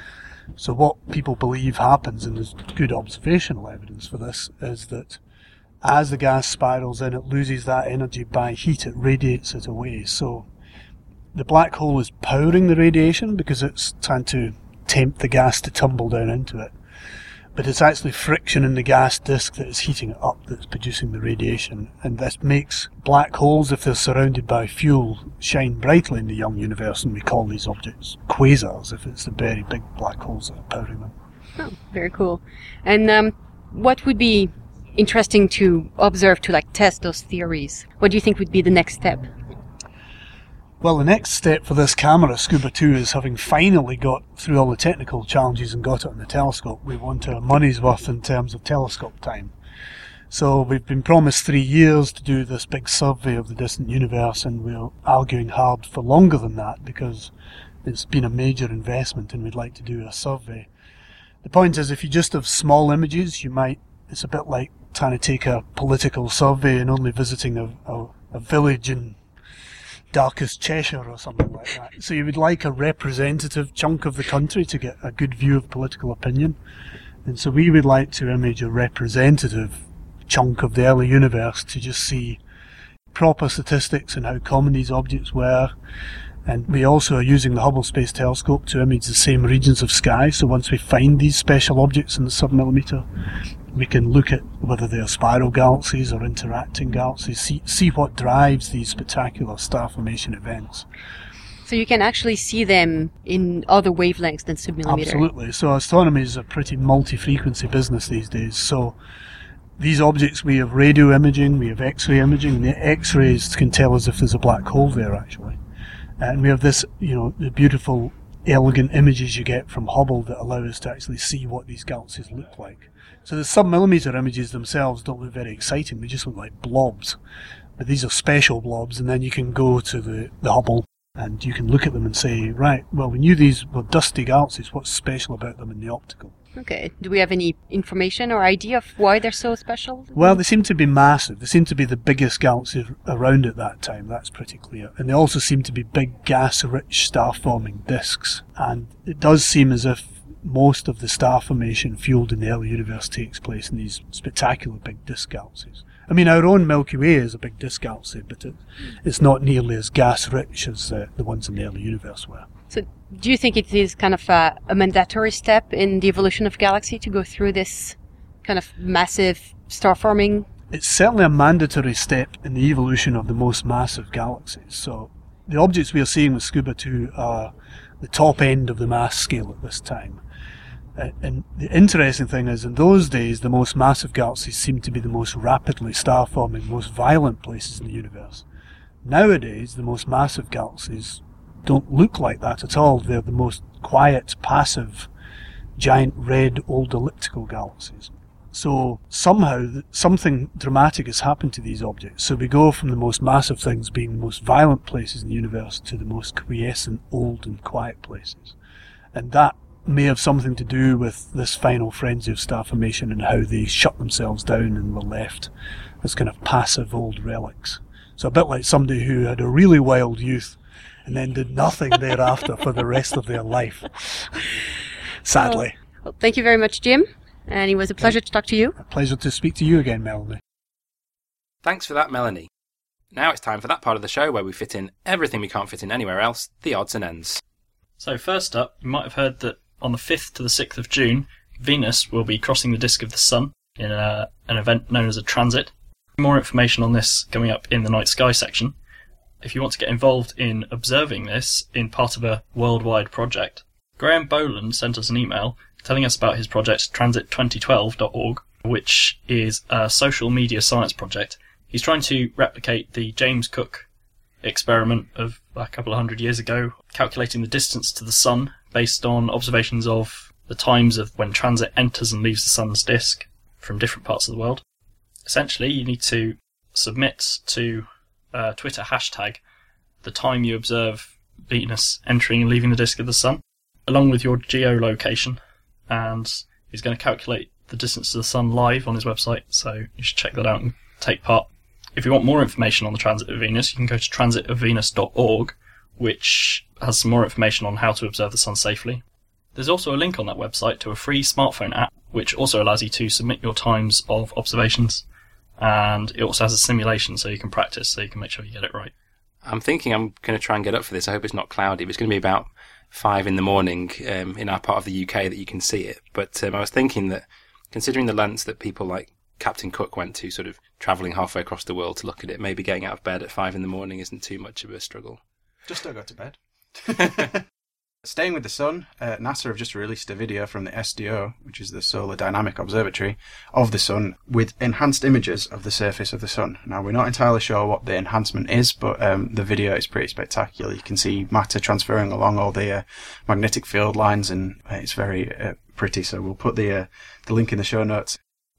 So what people believe happens, and there's good observational evidence for this, is that as the gas spirals in, it loses that energy by heat, it radiates it away. So the black hole is powering the radiation because it's trying to tempt the gas to tumble down into it. But it's actually friction in the gas disk that is heating it up that's producing the radiation. And this makes black holes, if they're surrounded by fuel, shine brightly in the young universe, and we call these objects quasars if it's the very big black holes that are powering them. Oh, very cool. And what would be interesting to observe to test those theories? What do you think would be the next step? Well, the next step for this camera, Scuba 2, is having finally got through all the technical challenges and got it on the telescope. We want our money's worth in terms of telescope time. So we've been promised 3 years to do this big survey of the distant universe, and we're arguing hard for longer than that because it's been a major investment and we'd like to do a survey. The point is, if you just have small images, it's a bit like trying to take a political survey and only visiting a village in darkest Cheshire or something like that. So you would like a representative chunk of the country to get a good view of political opinion. And so we would like to image a representative chunk of the early universe to just see proper statistics and how common these objects were. And we also are using the Hubble Space Telescope to image the same regions of sky. So once we find these special objects in the submillimeter, we can look at whether they're spiral galaxies or interacting galaxies, see what drives these spectacular star formation events. So you can actually see them in other wavelengths than submillimeter. Absolutely. So astronomy is a pretty multi-frequency business these days. So these objects, we have radio imaging, we have X-ray imaging, and the X-rays can tell us if there's a black hole there actually. And we have this, the beautiful, elegant images you get from Hubble that allow us to actually see what these galaxies look like. So the submillimeter images themselves don't look very exciting, they just look like blobs. But these are special blobs, and then you can go to the Hubble and you can look at them and say, right, well, we knew these were dusty galaxies, what's special about them in the optical? Okay. Do we have any information or idea of why they're so special? Well, they seem to be massive. They seem to be the biggest galaxy around at that time, that's pretty clear. And they also seem to be big gas-rich star-forming disks. And it does seem as if most of the star formation fueled in the early universe takes place in these spectacular big disk galaxies. I mean, our own Milky Way is a big disk galaxy, but it's not nearly as gas-rich as the ones in the early universe were. So do you think it is kind of a mandatory step in the evolution of galaxy to go through this kind of massive star forming? It's certainly a mandatory step in the evolution of the most massive galaxies. So the objects we are seeing with Scuba 2 are the top end of the mass scale at this time. And the interesting thing is, in those days, the most massive galaxies seemed to be the most rapidly star-forming, most violent places in the universe. Nowadays, the most massive galaxies don't look like that at all. They're the most quiet, passive, giant red old elliptical galaxies. So somehow something dramatic has happened to these objects. So we go from the most massive things being the most violent places in the universe to the most quiescent, old and quiet places. And that may have something to do with this final frenzy of star formation and how they shut themselves down and were left as kind of passive old relics. So a bit like somebody who had a really wild youth and then did nothing thereafter for the rest of their life. Sadly. Well, thank you very much, Jim. And it was a pleasure to talk to you. A pleasure to speak to you again, Melanie. Thanks for that, Melanie. Now it's time for that part of the show where we fit in everything we can't fit in anywhere else, the odds and ends. So first up, you might have heard that on the 5th to the 6th of June, Venus will be crossing the disk of the Sun in an event known as a transit. More information on this coming up in the Night Sky section. If you want to get involved in observing this in part of a worldwide project, Graham Boland sent us an email telling us about his project transit2012.org, which is a social media science project. He's trying to replicate the James Cook experiment of a couple of hundred years ago, calculating the distance to the Sun based on observations of the times of when transit enters and leaves the Sun's disk from different parts of the world. Essentially, you need to submit to a Twitter hashtag the time you observe Venus entering and leaving the disk of the Sun, along with your geolocation, and he's going to calculate the distance to the sun live on his website, so you should check that out and take part. If you want more information on the transit of Venus, you can go to transitofvenus.org, which has some more information on how to observe the sun safely. There's also a link on that website to a free smartphone app, which also allows you to submit your times of observations, and it also has a simulation so you can practice, so you can make sure you get it right. I'm thinking I'm going to try and get up for this. I hope it's not cloudy, but it's going to be about 5 in the morning in our part of the UK that you can see it. But I was thinking that, considering the lengths that people like Captain Cook went to, sort of travelling halfway across the world to look at it, maybe getting out of bed at 5 in the morning isn't too much of a struggle. Just don't go to bed. Staying with the sun, NASA have just released a video from the SDO, which is the Solar Dynamic Observatory, of the sun with enhanced images of the surface of the sun. Now, we're not entirely sure what the enhancement is, but the video is pretty spectacular. You can see matter transferring along all the magnetic field lines, and it's very pretty, so we'll put the link in the show notes.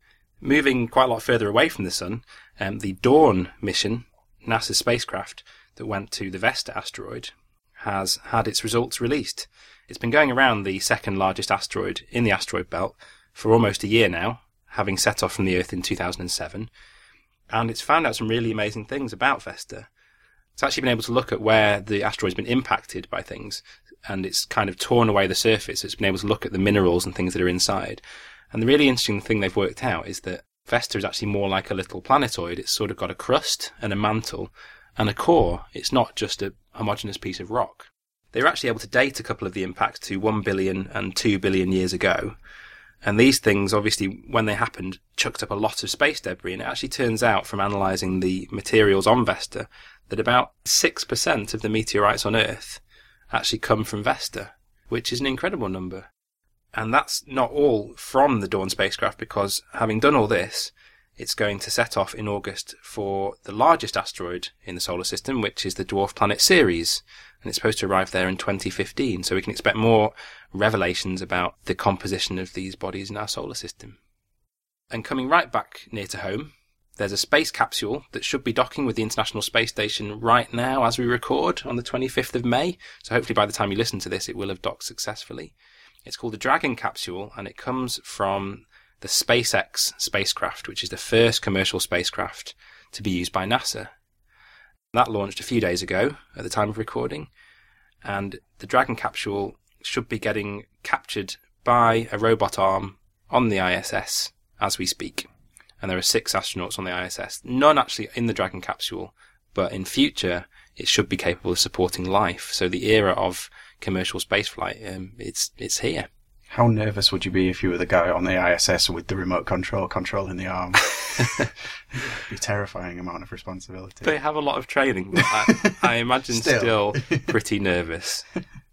Moving quite a lot further away from the sun, the Dawn mission, NASA's spacecraft that went to the Vesta asteroid, has had its results released. It's been going around the second largest asteroid in the asteroid belt for almost a year now, having set off from the Earth in 2007, and it's found out some really amazing things about Vesta. It's actually been able to look at where the asteroid's been impacted by things, and it's kind of torn away the surface. It's been able to look at the minerals and things that are inside. And the really interesting thing they've worked out is that Vesta is actually more like a little planetoid. It's sort of got a crust and a mantle and a core. It's not just a homogeneous piece of rock. They were actually able to date a couple of the impacts to 1 billion and 2 billion years ago. And these things, obviously, when they happened, chucked up a lot of space debris. And it actually turns out, from analysing the materials on Vesta, that about 6% of the meteorites on Earth actually come from Vesta, which is an incredible number. And that's not all from the Dawn spacecraft, because having done all this, it's going to set off in August for the largest asteroid in the solar system, which is the Dwarf Planet Ceres. And it's supposed to arrive there in 2015, so we can expect more revelations about the composition of these bodies in our solar system. And coming right back near to home, there's a space capsule that should be docking with the International Space Station right now as we record on the 25th of May. So hopefully by the time you listen to this, it will have docked successfully. It's called the Dragon capsule, and it comes from the SpaceX spacecraft, which is the first commercial spacecraft to be used by NASA. That launched a few days ago at the time of recording, and the Dragon capsule should be getting captured by a robot arm on the ISS as we speak. And there are 6 astronauts on the ISS, none actually in the Dragon capsule, but in future it should be capable of supporting life. So the era of commercial spaceflight, it's here. How nervous would you be if you were the guy on the ISS with the remote controlling the arm? It'd be a terrifying amount of responsibility. They have a lot of training, but I imagine still pretty nervous.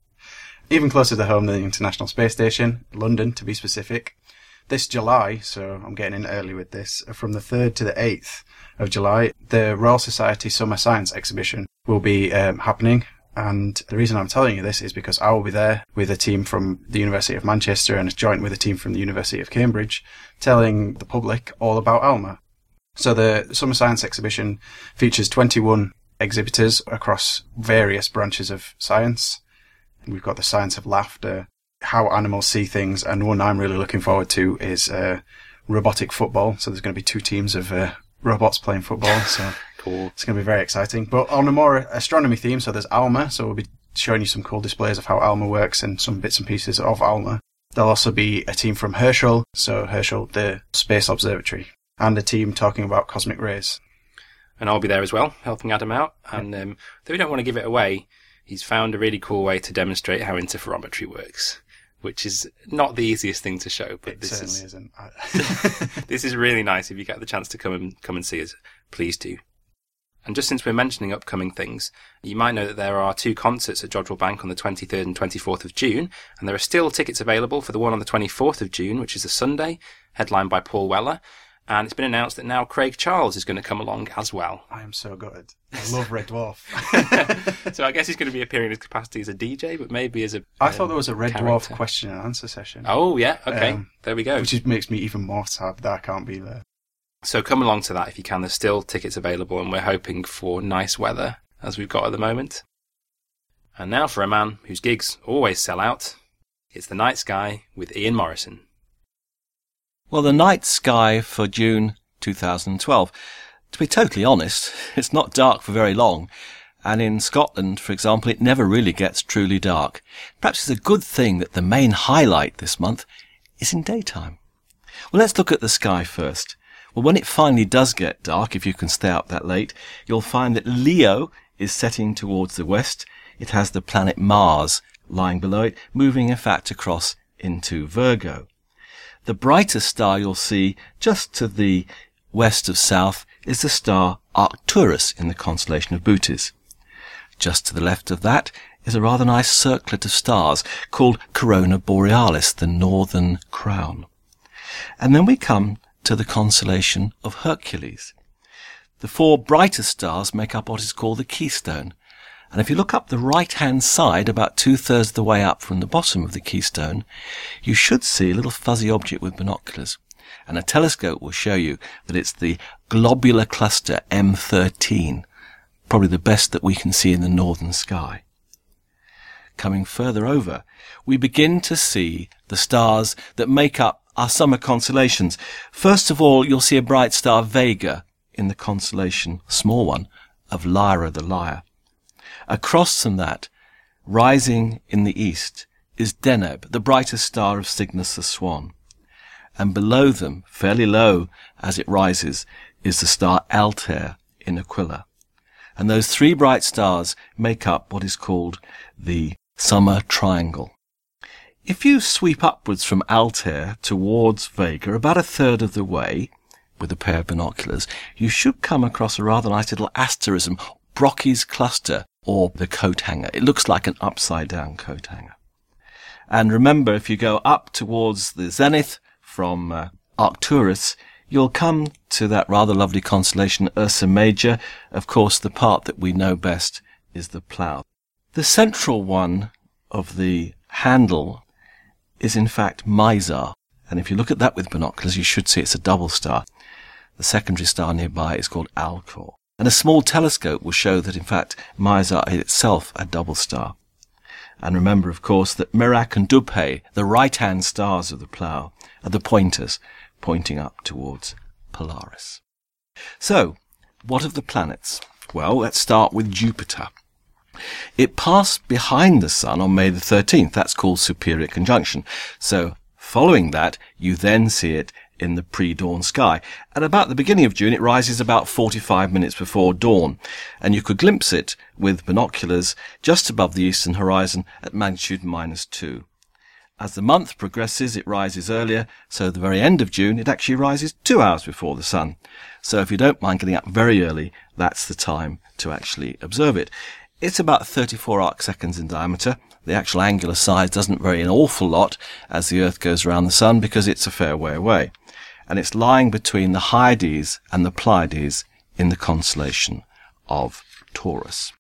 Even closer to home than the International Space Station, London to be specific. This July, so I'm getting in early with this, from the 3rd to the 8th of July, the Royal Society Summer Science Exhibition will be happening. And the reason I'm telling you this is because I will be there with a team from the University of Manchester and a joint with a team from the University of Cambridge, telling the public all about ALMA. So the Summer Science Exhibition features 21 exhibitors across various branches of science. We've got the science of laughter, how animals see things, and one I'm really looking forward to is robotic football. So there's going to be 2 teams of robots playing football. So cool. It's going to be very exciting. But on a more astronomy theme, so there's ALMA. So we'll be showing you some cool displays of how ALMA works and some bits and pieces of ALMA. There'll also be a team from Herschel, so Herschel, the Space Observatory, and a team talking about cosmic rays. And I'll be there as well, helping Adam out. And though we don't want to give it away, he's found a really cool way to demonstrate how interferometry works, which is not the easiest thing to show, but this certainly isn't. This is really nice. If you get the chance to come and see us, please do. And just since we're mentioning upcoming things, you might know that there are 2 concerts at Jodrell Bank on the 23rd and 24th of June, and there are still tickets available for the one on the 24th of June, which is a Sunday, headlined by Paul Weller. And it's been announced that now Craig Charles is going to come along as well. I am so gutted. I love Red Dwarf. So I guess he's going to be appearing in his capacity as a DJ, but maybe as a I thought there was a Red character. Dwarf question and answer session. Oh, yeah. Okay. There we go. Which makes me even more sad that I can't be there. So come along to that if you can. There's still tickets available, and we're hoping for nice weather, as we've got at the moment. And now for a man whose gigs always sell out, it's The Night Sky with Ian Morrison. Well, the night sky for June 2012. To be totally honest, it's not dark for very long. And in Scotland, for example, it never really gets truly dark. Perhaps it's a good thing that the main highlight this month is in daytime. Well, let's look at the sky first. Well, when it finally does get dark, if you can stay up that late, you'll find that Leo is setting towards the west. It has the planet Mars lying below it, moving in fact across into Virgo. The brightest star you'll see just to the west of south is the star Arcturus in the constellation of Bootes. Just to the left of that is a rather nice circlet of stars called Corona Borealis, the northern crown. And then we come to the constellation of Hercules. The four brightest stars make up what is called the keystone. And if you look up the right-hand side, about 2/3 of the way up from the bottom of the keystone, you should see a little fuzzy object with binoculars. And a telescope will show you that it's the globular cluster M13, probably the best that we can see in the northern sky. Coming further over, we begin to see the stars that make up our summer constellations. First of all, you'll see a bright star Vega in the constellation, small one, of Lyra the Lyre. Across from that, rising in the east, is Deneb, the brightest star of Cygnus the Swan. And below them, fairly low as it rises, is the star Altair in Aquila. And those three bright stars make up what is called the summer triangle. If you sweep upwards from Altair towards Vega about 1/3 of the way, with a pair of binoculars, you should come across a rather nice little asterism, Brocchi's cluster, or the coat hanger. It looks like an upside-down coat hanger. And remember, if you go up towards the zenith from Arcturus, you'll come to that rather lovely constellation Ursa Major. Of course, the part that we know best is the Plough. The central one of the handle is in fact Mizar, and if you look at that with binoculars, you should see it's a double star. The secondary star nearby is called Alcor, and a small telescope will show that in fact Mizar is itself a double star. And remember, of course, that Merak and Dubhe, the right-hand stars of the Plough, are the pointers pointing up towards Polaris. So, what of the planets? Well, let's start with Jupiter. It passed behind the Sun on May the 13th. That's called superior conjunction. So, following that, you then see it in the pre-dawn sky. At about the beginning of June, it rises about 45 minutes before dawn, and you could glimpse it with binoculars just above the eastern horizon at magnitude -2. As the month progresses, it rises earlier, so at the very end of June, it actually rises 2 hours before the Sun. So if you don't mind getting up very early, that's the time to actually observe it. It's about 34 arc seconds in diameter. The actual angular size doesn't vary an awful lot as the Earth goes around the Sun because it's a fair way away. And it's lying between the Hyades and the Pleiades in the constellation of Taurus.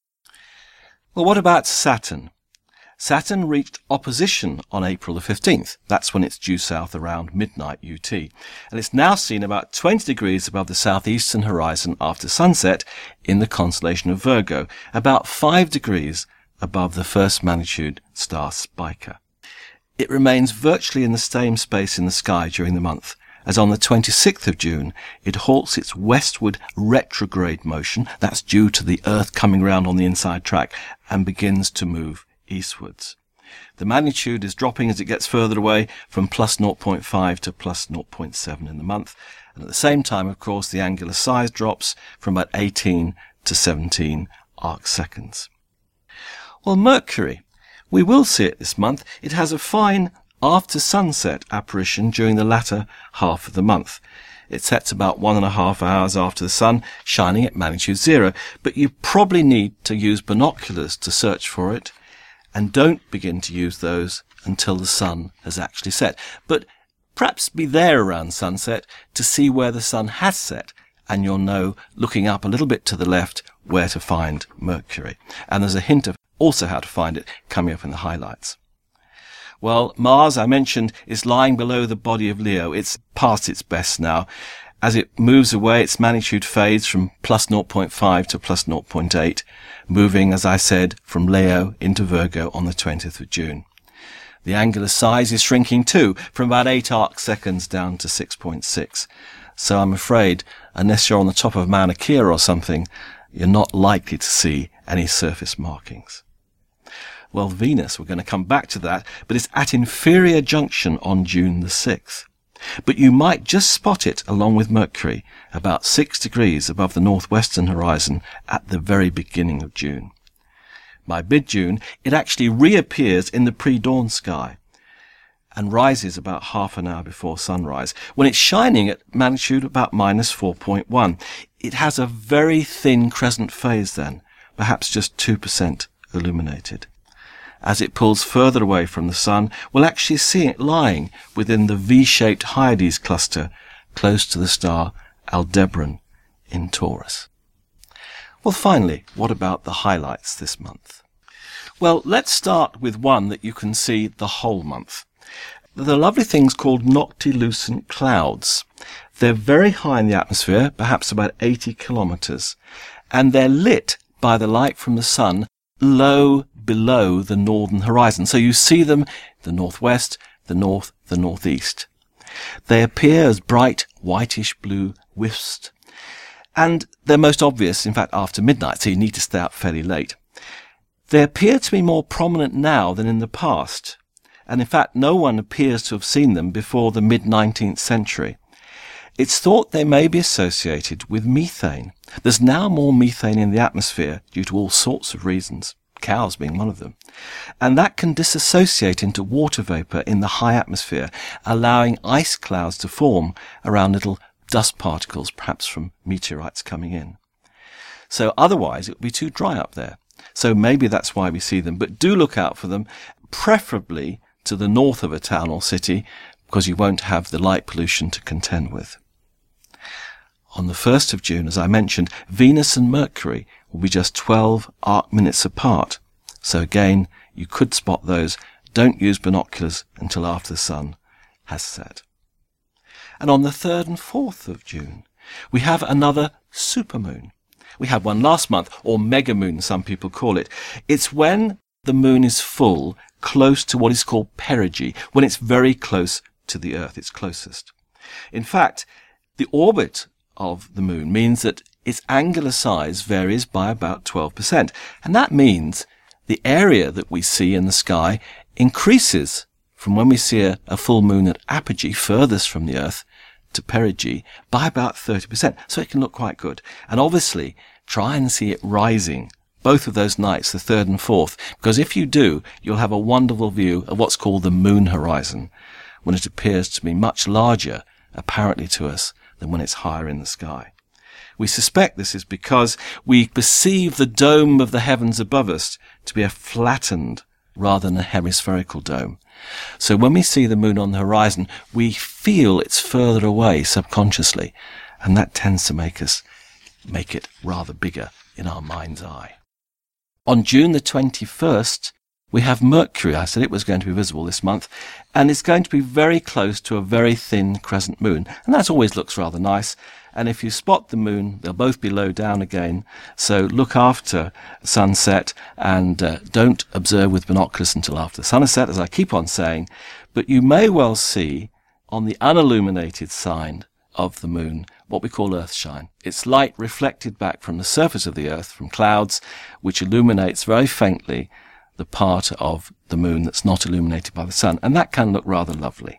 Well, what about Saturn? Saturn reached opposition on April the 15th. That's when it's due south around midnight UT. And it's now seen about 20 degrees above the southeastern horizon after sunset in the constellation of Virgo, about 5 degrees above the first magnitude star Spica. It remains virtually in the same space in the sky during the month, as on the 26th of June, it halts its westward retrograde motion, that's due to the Earth coming round on the inside track, and begins to move eastwards. The magnitude is dropping as it gets further away from plus 0.5 to plus 0.7 in the month, and at the same time, of course, the angular size drops from about 18 to 17 arc seconds. Well, Mercury, we will see it this month. It has a fine after sunset apparition during the latter half of the month. It sets about 1.5 hours after the Sun, shining at magnitude 0, but you probably need to use binoculars to search for it, and don't begin to use those until the Sun has actually set. But perhaps be there around sunset to see where the Sun has set, and you'll know, looking up a little bit to the left, where to find Mercury. And there's a hint of also how to find it coming up in the highlights. Well, Mars, I mentioned, is lying below the body of Leo. It's past its best now. As it moves away, its magnitude fades from plus 0.5 to plus 0.8, moving, as I said, from Leo into Virgo on the 20th of June. The angular size is shrinking too, from about 8 arc seconds down to 6.6. So I'm afraid, unless you're on the top of Mauna Kea or something, you're not likely to see any surface markings. Well, Venus, we're going to come back to that, but it's at inferior junction on June the 6th. But you might just spot it along with Mercury, about 6 degrees above the northwestern horizon at the very beginning of June. By mid-June, it actually reappears in the pre-dawn sky and rises about half an hour before sunrise, when it's shining at magnitude about minus 4.1. It has a very thin crescent phase then, perhaps just 2% illuminated. As it pulls further away from the sun, we'll actually see it lying within the V-shaped Hyades cluster close to the star Aldebaran in Taurus. Well, finally, what about the highlights this month? Well, let's start with one that you can see the whole month. The lovely things called noctilucent clouds. They're very high in the atmosphere, perhaps about 80 kilometers, and they're lit by the light from the sun low below the northern horizon. So you see them the northwest, the north, the northeast. They appear as bright whitish blue wisps, and they're most obvious, in fact, after midnight, so you need to stay up fairly late. They appear to be more prominent now than in the past, and in fact no one appears to have seen them before the mid-19th century. It's thought they may be associated with methane. There's now more methane in the atmosphere due to all sorts of reasons, cows being one of them, and that can disassociate into water vapour in the high atmosphere, allowing ice clouds to form around little dust particles, perhaps from meteorites coming in. So otherwise it would be too dry up there. So maybe that's why we see them, but do look out for them, preferably to the north of a town or city, because you won't have the light pollution to contend with. On the 1st of June, as I mentioned, Venus and Mercury will be just 12 arc minutes apart. So again, you could spot those. Don't use binoculars until after the sun has set. And on the 3rd and 4th of June, we have another supermoon. We had one last month, or megamoon, some people call it. It's when the moon is full, close to what is called perigee, when it's very close to the Earth, it's closest. In fact, the orbit of the moon means that its angular size varies by about 12%. And that means the area that we see in the sky increases from when we see a full moon at apogee, furthest from the Earth, to perigee, by about 30%. So it can look quite good. And obviously, try and see it rising both of those nights, the 3rd and 4th, because if you do, you'll have a wonderful view of what's called the moon horizon, when it appears to be much larger, apparently to us, than when it's higher in the sky. We suspect this is because we perceive the dome of the heavens above us to be a flattened rather than a hemispherical dome. So when we see the moon on the horizon, we feel it's further away subconsciously, and that tends to make it rather bigger in our mind's eye. On June the 21st, we have Mercury. I said it was going to be visible this month, and it's going to be very close to a very thin crescent moon, and that always looks rather nice. And if you spot the moon, they'll both be low down again, so look after sunset and don't observe with binoculars until after the sun has set, as I keep on saying, but you may well see on the unilluminated side of the moon what we call earthshine. It's light reflected back from the surface of the Earth, from clouds, which illuminates very faintly the part of the moon that's not illuminated by the sun, and that can look rather lovely.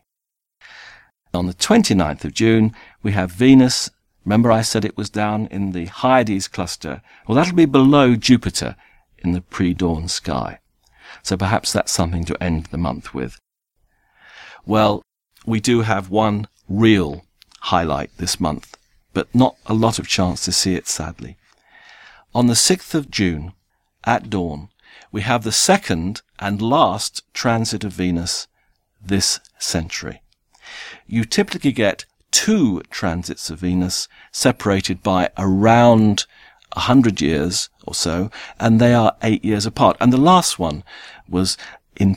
On the 29th of June, we have Venus. Remember I said it was down in the Hyades cluster? Well, that'll be below Jupiter in the pre-dawn sky. So perhaps that's something to end the month with. Well, we do have one real highlight this month, but not a lot of chance to see it, sadly. On the 6th of June, at dawn, we have the second and last transit of Venus this century. You typically get 2 transits of Venus separated by around 100 years or so, and they are 8 years apart. And the last one was in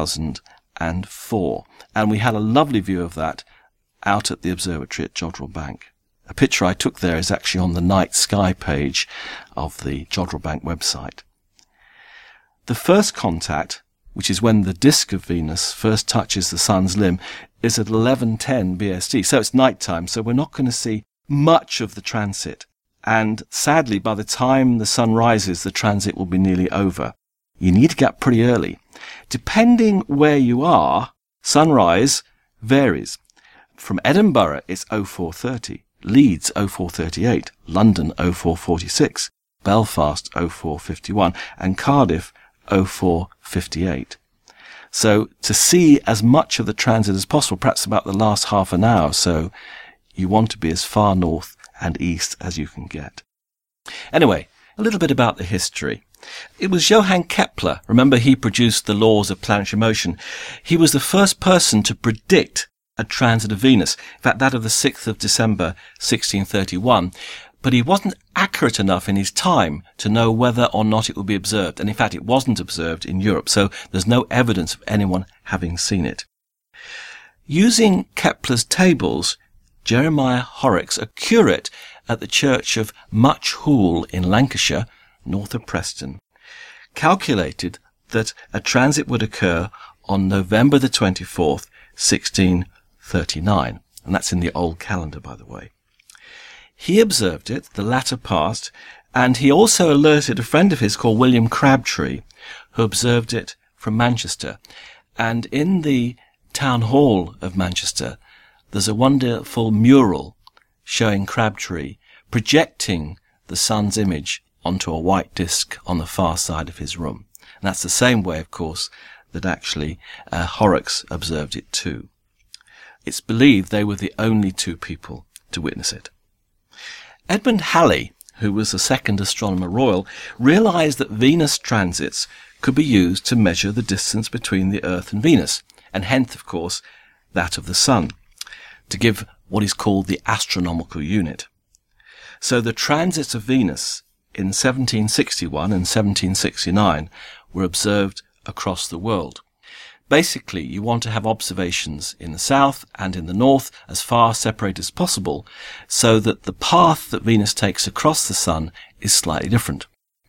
2004. And we had a lovely view of that out at the observatory at Jodrell Bank. A picture I took there is actually on the night sky page of the Jodrell Bank website. The first contact which is when the disk of Venus first touches the sun's limb, is at 11:10 BST. So it's night time, so we're not going to see much of the transit. And sadly, by the time the sun rises, the transit will be nearly over. You need to get pretty early. Depending where you are, sunrise varies. From Edinburgh, it's 0430, Leeds 0438, London 0446, Belfast 0451, and Cardiff 0458. So to see as much of the transit as possible, perhaps about the last half an hour, so you want to be as far north and east as you can get. Anyway, a little bit about the history. It was Johann Kepler. Remember, he produced the laws of planetary motion. He was the first person to predict a transit of Venus. In fact, that of the 6th of December, 1631. But he wasn't accurate enough in his time to know whether or not it would be observed. And in fact, it wasn't observed in Europe, so there's no evidence of anyone having seen it. Using Kepler's tables, Jeremiah Horrocks, a curate at the church of Much Hoole in Lancashire, north of Preston, calculated that a transit would occur on November the 24th, 1639. And that's in the old calendar, by the way. He observed it, the latter part, and he also alerted a friend of his called William Crabtree, who observed it from Manchester. And in the town hall of Manchester, there's a wonderful mural showing Crabtree projecting the sun's image onto a white disc on the far side of his room. And that's the same way, of course, that actually Horrocks observed it too. It's believed they were the only two people to witness it. Edmund Halley, who was the second Astronomer Royal, realized that Venus transits could be used to measure the distance between the Earth and Venus, and hence, of course, that of the Sun, to give what is called the astronomical unit. So the transits of Venus in 1761 and 1769 were observed across the world. Basically, you want to have observations in the south and in the north as far separated as possible, so that the path that Venus takes across the sun is slightly different.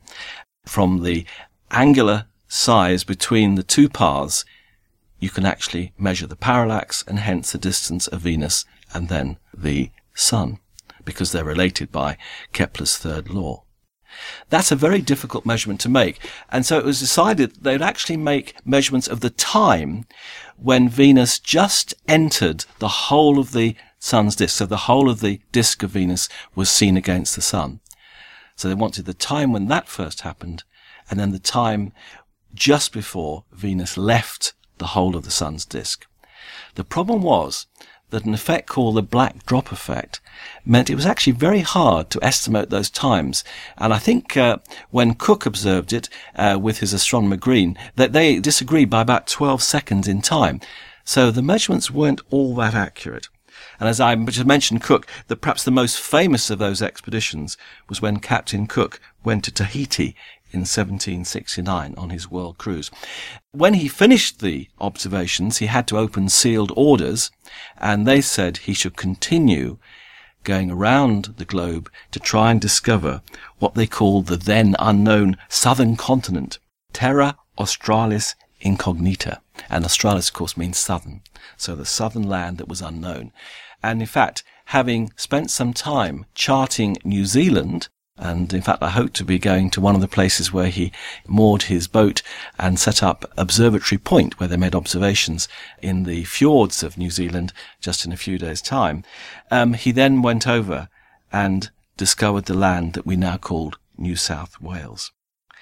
From the angular size between the two paths, you can actually measure the parallax and hence the distance of Venus and then the sun, because they're related by Kepler's third law. That's a very difficult measurement to make, and so it was decided that they'd actually make measurements of the time when Venus just entered the whole of the sun's disk, so the whole of the disk of Venus was seen against the sun. So they wanted the time when that first happened, and then the time just before Venus left the whole of the sun's disk. The problem was that an effect called the black drop effect meant it was actually very hard to estimate those times. And I think when Cook observed it with his astronomer Green, that they disagreed by about 12 seconds in time. So the measurements weren't all that accurate. And as I just mentioned Cook, that perhaps the most famous of those expeditions was when Captain Cook went to Tahiti in 1769 on his world cruise. When he finished the observations, he had to open sealed orders, and they said he should continue going around the globe to try and discover what they called the then unknown southern continent, Terra Australis Incognita. And Australis, of course, means southern. So the southern land that was unknown. And in fact, having spent some time charting New Zealand, and in fact I hope to be going to one of the places where he moored his boat and set up Observatory Point, where they made observations in the fjords of New Zealand just in a few days' time. He then went over and discovered the land that we now call New South Wales.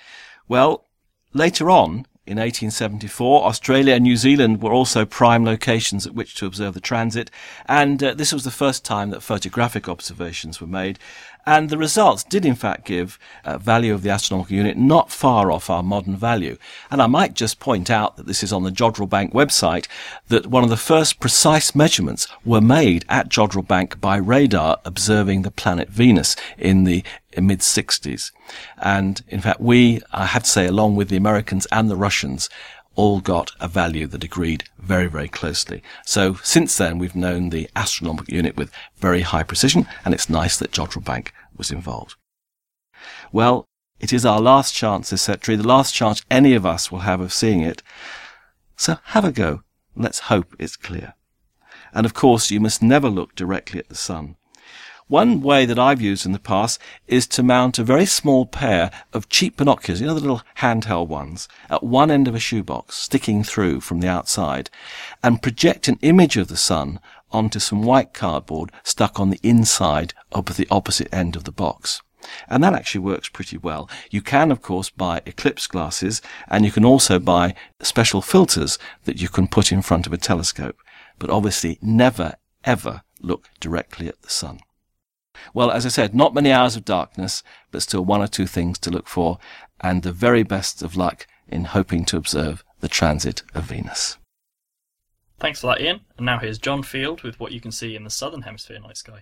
Well, later on, in 1874, Australia and New Zealand were also prime locations at which to observe the transit, and this was the first time that photographic observations were made, and the results did in fact give a value of the astronomical unit not far off our modern value. And I might just point out that this is on the Jodrell Bank website, that one of the first precise measurements were made at Jodrell Bank by radar observing the planet Venus in the mid-60s. And in fact, we, I have to say, along with the Americans and the Russians, all got a value that agreed very, very closely. So since then, we've known the astronomical unit with very high precision, and it's nice that Jodrell Bank was involved. Well, It is our last chance this century, the last chance any of us will have of seeing it. So have a go. Let's hope it's clear. And of course, you must never look directly at the sun. One way that I've used in the past is to mount a very small pair of cheap binoculars, the little handheld ones, at one end of a shoebox, sticking through from the outside, and project an image of the sun onto some white cardboard stuck on the inside of the opposite end of the box. And that actually works pretty well. You can, of course, buy eclipse glasses, and you can also buy special filters that you can put in front of a telescope. But obviously never, ever look directly at the sun. Well, as I said, not many hours of darkness, but still one or two things to look for, and the very best of luck in hoping to observe the transit of Venus. Thanks for that, Ian. And now here's John Field with what you can see in the Southern Hemisphere night sky.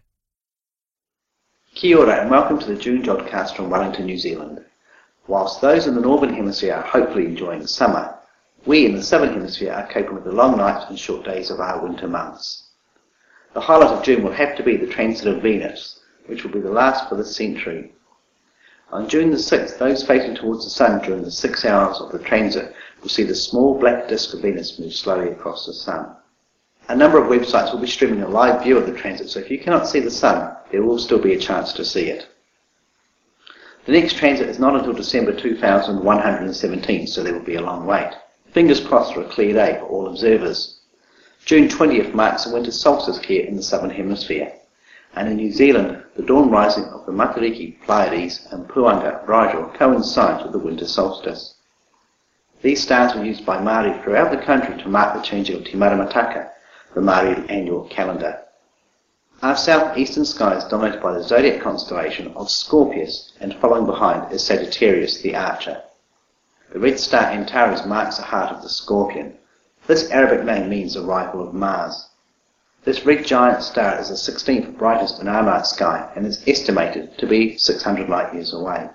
Kia ora and welcome to the June Jodcast from Wellington, New Zealand. Whilst those in the Northern Hemisphere are hopefully enjoying the summer, we in the Southern Hemisphere are coping with the long nights and short days of our winter months. The highlight of June will have to be the transit of Venus, which will be the last for this century. On June the 6th, those facing towards the sun during the 6 hours of the transit will see the small black disk of Venus move slowly across the sun. A number of websites will be streaming a live view of the transit, so if you cannot see the sun, there will still be a chance to see it. The next transit is not until December 2117, so there will be a long wait. Fingers crossed for a clear day for all observers. June 20th marks the winter solstice here in the Southern Hemisphere. And in New Zealand, the dawn rising of the Matariki, Pleiades and Puanga Rigel coincides with the winter solstice. These stars are used by Māori throughout the country to mark the changing of Te Maramataka, the Māori annual calendar. Our southeastern sky is dominated by the zodiac constellation of Scorpius, and following behind is Sagittarius the Archer. The red star Antares marks the heart of the Scorpion. This Arabic name means the rival of Mars. This red giant star is the 16th brightest in our night sky and is estimated to be 600 light years away.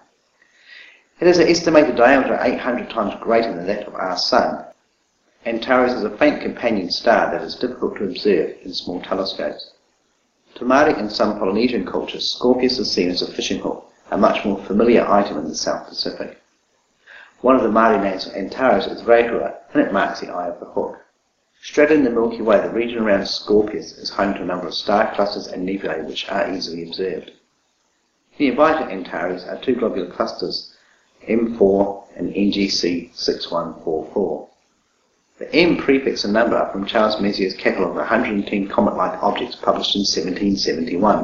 It has an estimated diameter 800 times greater than that of our Sun. Antares is a faint companion star that is difficult to observe in small telescopes. To Māori and some Polynesian cultures, Scorpius is seen as a fishing hook, a much more familiar item in the South Pacific. One of the Māori names for Antares is Rehua, and it marks the eye of the hook. Straddling the Milky Way, the region around Scorpius is home to a number of star clusters and nebulae which are easily observed. Nearby to Antares are two globular clusters, M4 and NGC 6144. The M prefix and number are from Charles Messier's catalogue of 110 comet-like objects published in 1771.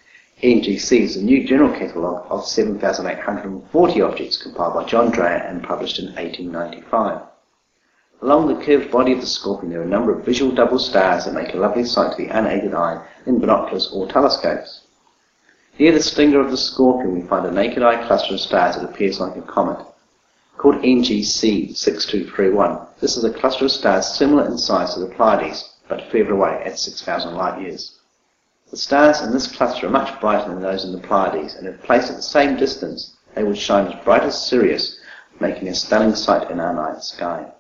NGC is a new general catalogue of 7,840 objects compiled by John Dreyer and published in 1895. Along the curved body of the Scorpion there are a number of visual double stars that make a lovely sight to the unaided eye in binoculars or telescopes. Near the stinger of the Scorpion we find a naked eye cluster of stars that appears like a comet. Called NGC 6231, this is a cluster of stars similar in size to the Pleiades, but further away at 6,000 light years. The stars in this cluster are much brighter than those in the Pleiades, and if placed at the same distance, they would shine as bright as Sirius, making a stunning sight in our night sky.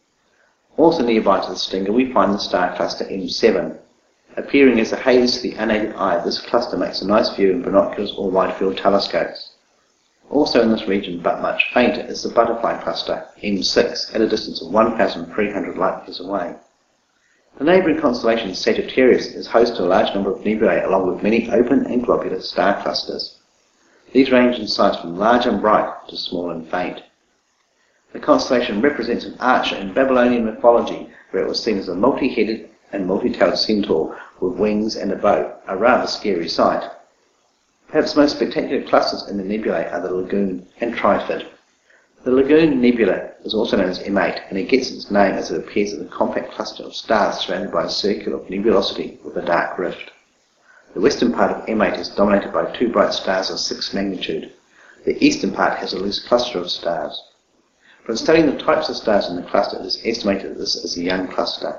Also nearby to the stinger we find the star cluster M7. Appearing as a haze to the unaided eye, this cluster makes a nice view in binoculars or wide-field telescopes. Also in this region, but much fainter, is the butterfly cluster, M6, at a distance of 1,300 light years away. The neighbouring constellation Sagittarius is host to a large number of nebulae along with many open and globular star clusters. These range in size from large and bright to small and faint. The constellation represents an archer in Babylonian mythology, where it was seen as a multi-headed and multi-tailed centaur with wings and a bow, a rather scary sight. Perhaps the most spectacular clusters in the nebulae are the Lagoon and Trifid. The Lagoon Nebula is also known as M8, and it gets its name as it appears as a compact cluster of stars surrounded by a circle of nebulosity with a dark rift. The western part of M8 is dominated by two bright stars of 6 magnitude. The eastern part has a loose cluster of stars. From studying the types of stars in the cluster, it is estimated that this is a young cluster.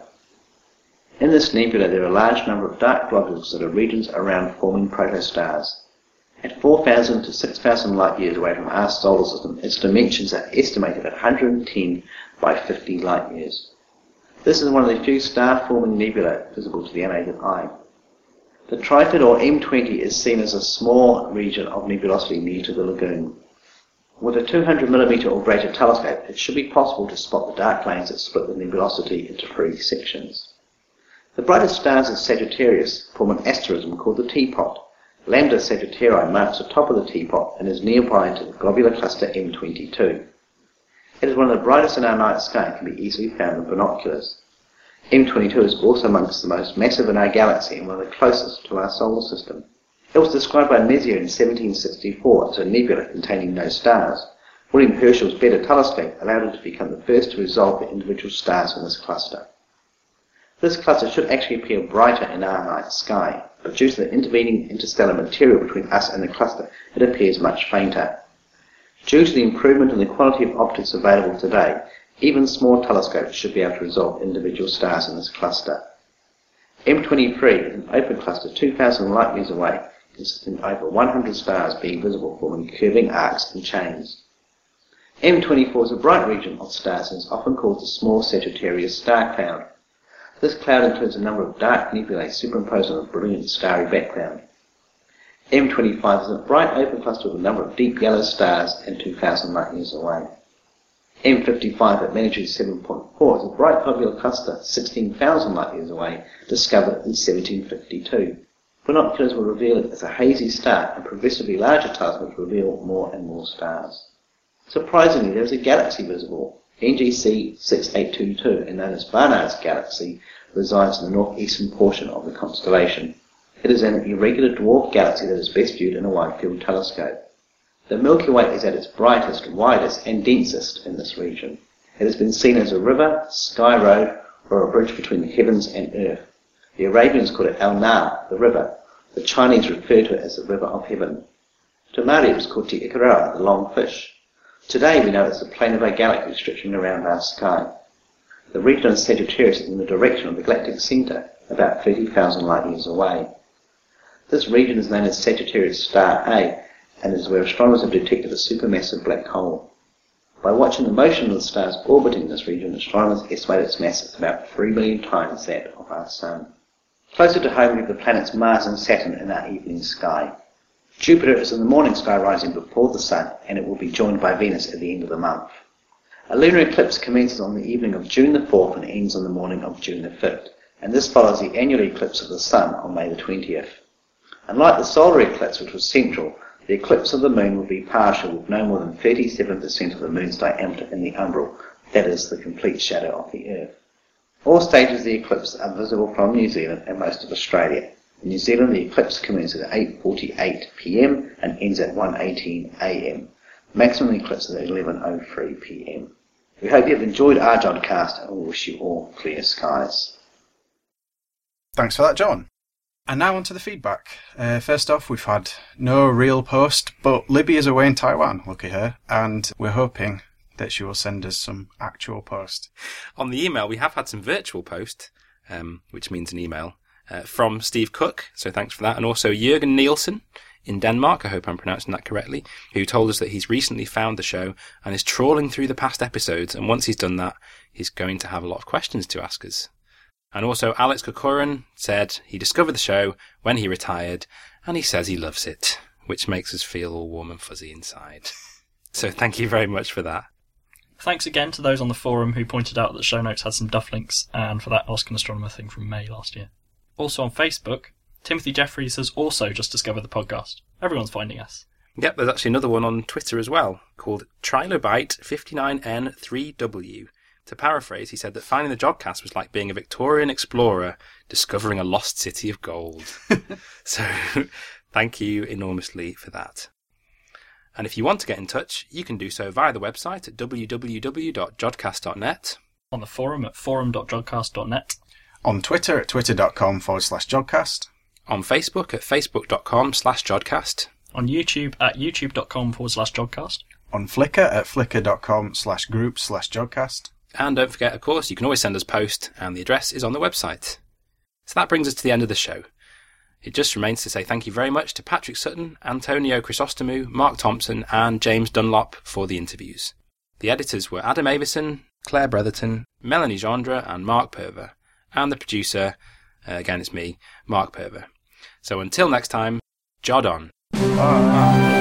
In this nebula there are a large number of dark globules that are regions around forming protostars. At 4,000 to 6,000 light years away from our solar system, its dimensions are estimated at 110 by 50 light years. This is one of the few star-forming nebulae visible to the unaided eye. The Trifid or M20 is seen as a small region of nebulosity near to the lagoon. With a 200mm or greater telescope, it should be possible to spot the dark lanes that split the nebulosity into 3 sections. The brightest stars in Sagittarius form an asterism called the Teapot. Lambda Sagittarii marks the top of the teapot and is nearby to the globular cluster M22. It is one of the brightest in our night sky and can be easily found with binoculars. M22 is also amongst the most massive in our galaxy and one of the closest to our solar system. It was described by Messier in 1764 as a nebula containing no stars. William Herschel's Better telescope allowed it to become the first to resolve the individual stars in this cluster. This cluster should actually appear brighter in our night sky, but due to the intervening interstellar material between us and the cluster, it appears much fainter. Due to the improvement in the quality of optics available today, even small telescopes should be able to resolve individual stars in this cluster. M23 is an open cluster 2,000 light-years away, consisting of over 100 stars being visible forming curving arcs and chains. M24 is a bright region of stars and is often called the small Sagittarius star cloud. This cloud includes a number of dark nebulae superimposed on a brilliant starry background. M25 is a bright open cluster with a number of deep yellow stars and 2,000 light-years away. M55 at magnitude 7.4 is a bright globular cluster 16,000 light-years away, discovered in 1752. Binoculars will reveal it as a hazy star, and progressively larger telescopes reveal more and more stars. Surprisingly, there is a galaxy visible. NGC 6822, and known as Barnard's Galaxy, resides in the northeastern portion of the constellation. It is an irregular dwarf galaxy that is best viewed in a wide-field telescope. The Milky Way is at its brightest, widest, and densest in this region. It has been seen as a river, sky road, or a bridge between the heavens and earth. The Arabians called it Al-Nar, the river. The Chinese refer to it as the river of heaven. To Maori it was called Te Ikaroa, the long fish. Today we know it's the plane of our galaxy stretching around our sky. The region of Sagittarius is in the direction of the galactic centre, about 30,000 light-years away. This region is known as Sagittarius Star A, and is where astronomers have detected a supermassive black hole. By watching the motion of the stars orbiting this region, astronomers estimate its mass as about 3 million times that of our Sun. Closer to home we have the planets Mars and Saturn in our evening sky. Jupiter is in the morning sky rising before the Sun, and it will be joined by Venus at the end of the month. A lunar eclipse commences on the evening of June the 4th and ends on the morning of June the 5th, and this follows the annual eclipse of the Sun on May the 20th. Unlike the solar eclipse, which was central, the eclipse of the Moon will be partial, with no more than 37% of the Moon's diameter in the umbral, that is, the complete shadow of the Earth. All stages of the eclipse are visible from New Zealand and most of Australia. In New Zealand, the eclipse commences at 8:48 p.m. and ends at 1:18 a.m. Maximum eclipse is at 11:03 p.m. We hope you have enjoyed our Jodcast and we wish you all clear skies. Thanks for that, John. And now on to the feedback. First off, we've had no real post, but Libby is away in Taiwan, lucky her, and we're hoping that she will send us some actual post. On the email, we have had some virtual post, which means an email, from Steve Cook, so thanks for that, and also Jürgen Nielsen in Denmark, I hope I'm pronouncing that correctly, who told us that he's recently found the show and is trawling through the past episodes, and once he's done that, he's going to have a lot of questions to ask us. And also Alex Kokoran said he discovered the show when he retired, and he says he loves it, which makes us feel all warm and fuzzy inside. So thank you very much for that. Thanks again to those on the forum who pointed out that the show notes had some duff links, and for that Ask an Astronomer thing from May last year. Also on Facebook, Timothy Jeffries has also just discovered the podcast. Everyone's finding us. Yep, there's actually another one on Twitter as well, called Trilobite59N3W. To paraphrase, he said that finding the Jodcast was like being a Victorian explorer discovering a lost city of gold. So, thank you enormously for that. And if you want to get in touch, you can do so via the website at www.jodcast.net. On the forum at forum.jodcast.net. On Twitter at twitter.com/Jodcast. On Facebook at facebook.com/Jodcast. On YouTube at youtube.com/Jodcast. On Flickr at flickr.com/groups/Jodcast. And don't forget, of course, you can always send us post, and the address is on the website. So that brings us to the end of the show. It just remains to say thank you very much to Patrick Sutton, Antonio Chrysostomou, Mark Thompson, and James Dunlop for the interviews. The editors were Adam Avison, Claire Bretherton, Melanie Gendre, and Mark Perver. And the producer, again it's me, Mark Perver. So until next time, Jod on. Bye.